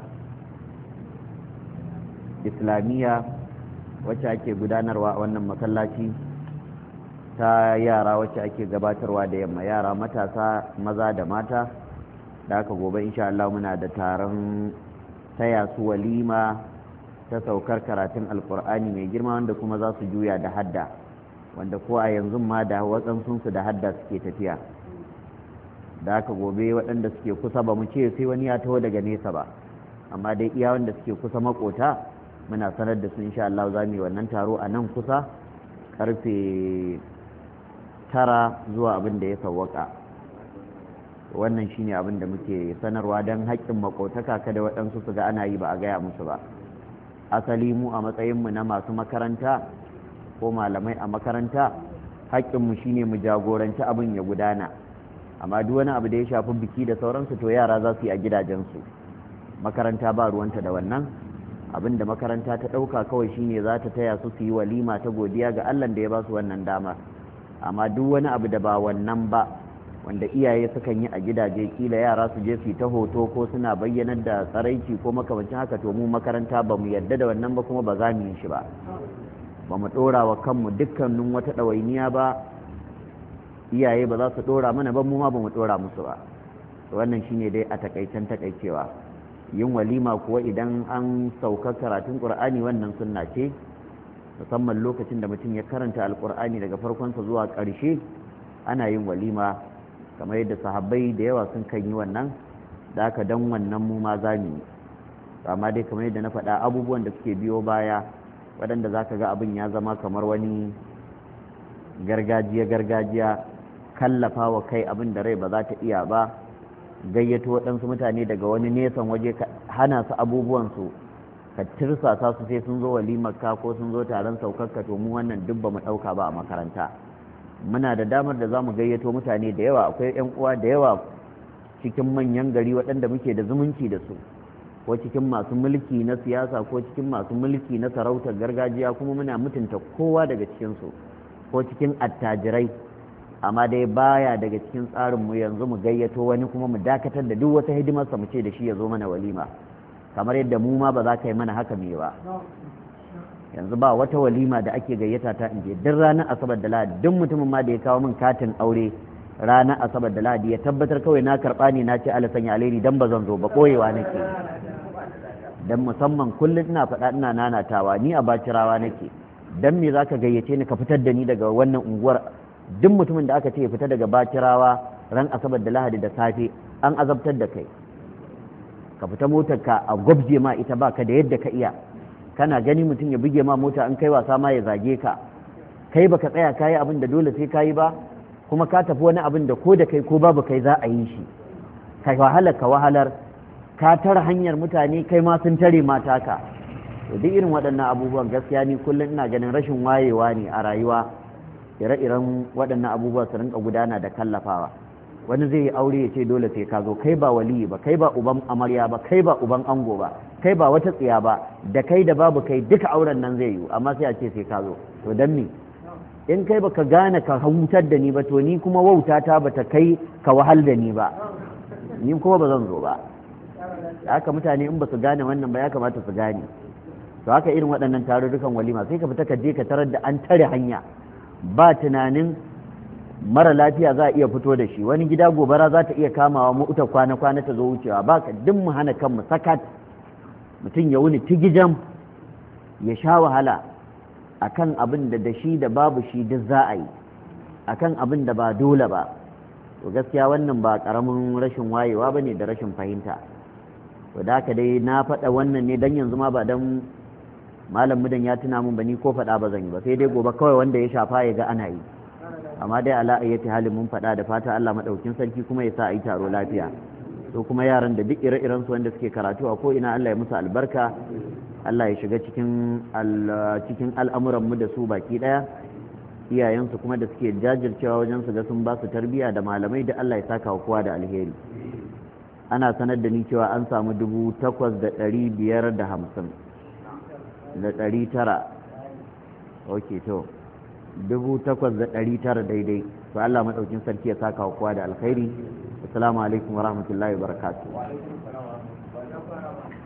islamiyya wacce ake gudanarwa a wannan masallaci ta yara, wacce ake gabatarwa da yamma, yara matasa maza da mata. Da haka gobe insha Allah muna da taron taya su walima ta saukar karatun alkur'ani mai girma, wanda kuma za su juya da hadda, wanda ko a yanzu ma da watsansunsu da hadda suke tafiya. Da haka gobe waɗanda suke kusa, ba mu ce sai wani ya taho daga nesa ba, amma dai iya wanda suke kusa makota muna sanar da su insha Allah za mu yi wannan taro a nan kusa karfe 9 zuwa abin da ya sawwaka. Wannan shine abin da muke sanarwa don haƙƙin makotaka, kada waɗansu su ga ana yi ba a gaya musu ba. Asali mu a matsayinmu na masu makaranta ko malamai a makaranta, haƙƙinmu shine mu jagoranci abin ya gudana. Amma duk wani abu da ya shafi biki da sauransu to yara za su yi a gidajensu. Makaranta ba ruwanta da wannan. Abin da makaranta ta ɗauka kawai shine za ta taya su su yi walima ta godiya ga Allah da ya ba su wannan dama. Amma duk wani abu da ba wannan ba, wanda iyaye sukan yi a gidaje, kila yara su je su yi ta hoto ko suna bayyanar da tsaraici ko makamancin haka, to mu makaranta ba mu yarda da wannan ba, kuma ba za mu yi shi ba. Ba mu ɗora wa kanmu dukkanin wata ɗawainiya ba, iyaye ba za su ɗora mana ba, mu ma ba mu ɗora musu ba. Wannan shine dai a takaicen takaicewa. Yin walima kuwa idan an sauka karatun ƙur'ani wannan sunna ce, musamman lokacin da mutum ya karanta alƙur'ani daga farkonsa zuwa ƙarshe ana yin walima, kamar yadda sahabbai da yawa sun kan yi wannan. da haka dan wannan mu ma za mu yi. Amma dai kamar yadda na faɗa abubuwan da suke biyo baya waɗanda za ka ga abin ya zama kamar wani gargajiya kallafa wa kai abin da rai ba za ta iya ba, gayyato waɗansu mutane daga wani nesan waje ka hana su abubuwansu, ka tirsasa su sai sun zo walimarka ko sun zo taron saukarka, to mu wannan duk ba mu ɗauka ba a makaranta. Muna da damar da za mu gayyato mutane da yawa, akwai 'yan uwa da yawa cikin manyan gari waɗanda muke da zumunci da su, ko cikin masu mulki na siyasa ko cikin masu mulki na sarautar gargajiya, kuma muna mutunta kowa daga cikinsu, ko cikin attajirai. Amma dai baya daga cikin tsarinmu yanzu mu gayyato wani kuma mu dakatar da duk wata hidimarsa mu ce da shi ya zo mana walima, kamar yadda mu ma ba za ka yi mana haka me ba. Yanzu ba wata walima da ake gayyata ta inje duk ranar asabar da lahadi, duk mutumin ma da ya kawo min katin aure ranar asabar da lahadi ya tabbatar kawai na karɓa ne na ce ala sanya alheri, dan ba zan zo ba, ɓoyewa nake. Dan musamman kullum ina faɗa ina nanatawa, ni a bacirawa nake, dan me za ka gayyace ni ka fitar da ni daga wannan unguwar? Duk mutumin da aka ce ya fita daga bacirawa ran asabar da lahadi da safe an azabtar da kai. Ka fita motarka a gwabje ma ita baka da yadda ka iya, kana gani mutum ya buge ma mota an kai wasa ma ya zage ka, kai baka tsaya kayi abin da dole sai kayi ba, kuma ka tafi wani abin da ko da kai ko babu kai za a yi shi, ka wahalar ka tara hanyar mutane kai ma sun tare mata ka. Duk irin waɗannan abubuwan gaskiya ni kullum ina ganin rashin wayewa ne a rayuwa, ire-iren waɗannan abubuwa su rinka gudana da kallafawa. Wani zai yi aure ya ce dole sai ka zo, kai ba waliyi ba, kai ba uban amarya ba, kai ba uban ango ba, kai ba wata tsiya ba, da kai da babu kai duka auren nan zai yi, amma sai a ce sai ka zo. To dan me? In kai baka gane ka hutar da ni ba, to ni kuma wautata bata kai ka wahal da ni ba, ni kuma ba zan zo ba. Haka mutane in ba su gane wannan ba ya kamata su gane. To haka irin waɗannan tarurrukan walima sai ka fita ka je ka tarar da an tare hanya, ba tunanin mara lafiya za a iya fito da shi, wani gida gobara za ta iya kamawa mota kwana-kwana ta zo wucewa, ba ka duk mu hana kanmu sakat, mutum ya wuni tigijam ya sha wahala akan abin da shi da babu shi duk za a yi, akan abin da ba dole ba. To gaskiya wannan ba ƙaramin rashin wayewa ba ne da rashin fahimta. To da haka dai na faɗa wannan ne dan yanzu ma ba dan malam mudan ya tuna min ba, ni ko faɗa ba zan yi ba, sai dai gobe kawai wanda ya shafa ya ga ana yi. Amma dai ala ayyati halin mun faɗa, da fata Allah madaukin sarki kuma ya sa a yi taro lafiya. To kuma yaran da duk ire-iren su wanda suke karatu a ko ina Allah ya musu albarka, Allah ya shiga cikin al'amuran mu da su baki daya. Iyayensu kuma da suke jajircewa wajen su ga sun ba su tarbiyya da malamai, da Allah ya saka wa kowa da alheri. Ana sanar da ni cewa an samu 8,550 da 900. Ok, to 8,900 daidai. To Allah madaukin sarki ya saka wa kowa da alkhairi. Assalamu alaikum wa rahmatullahi wa barakatuh.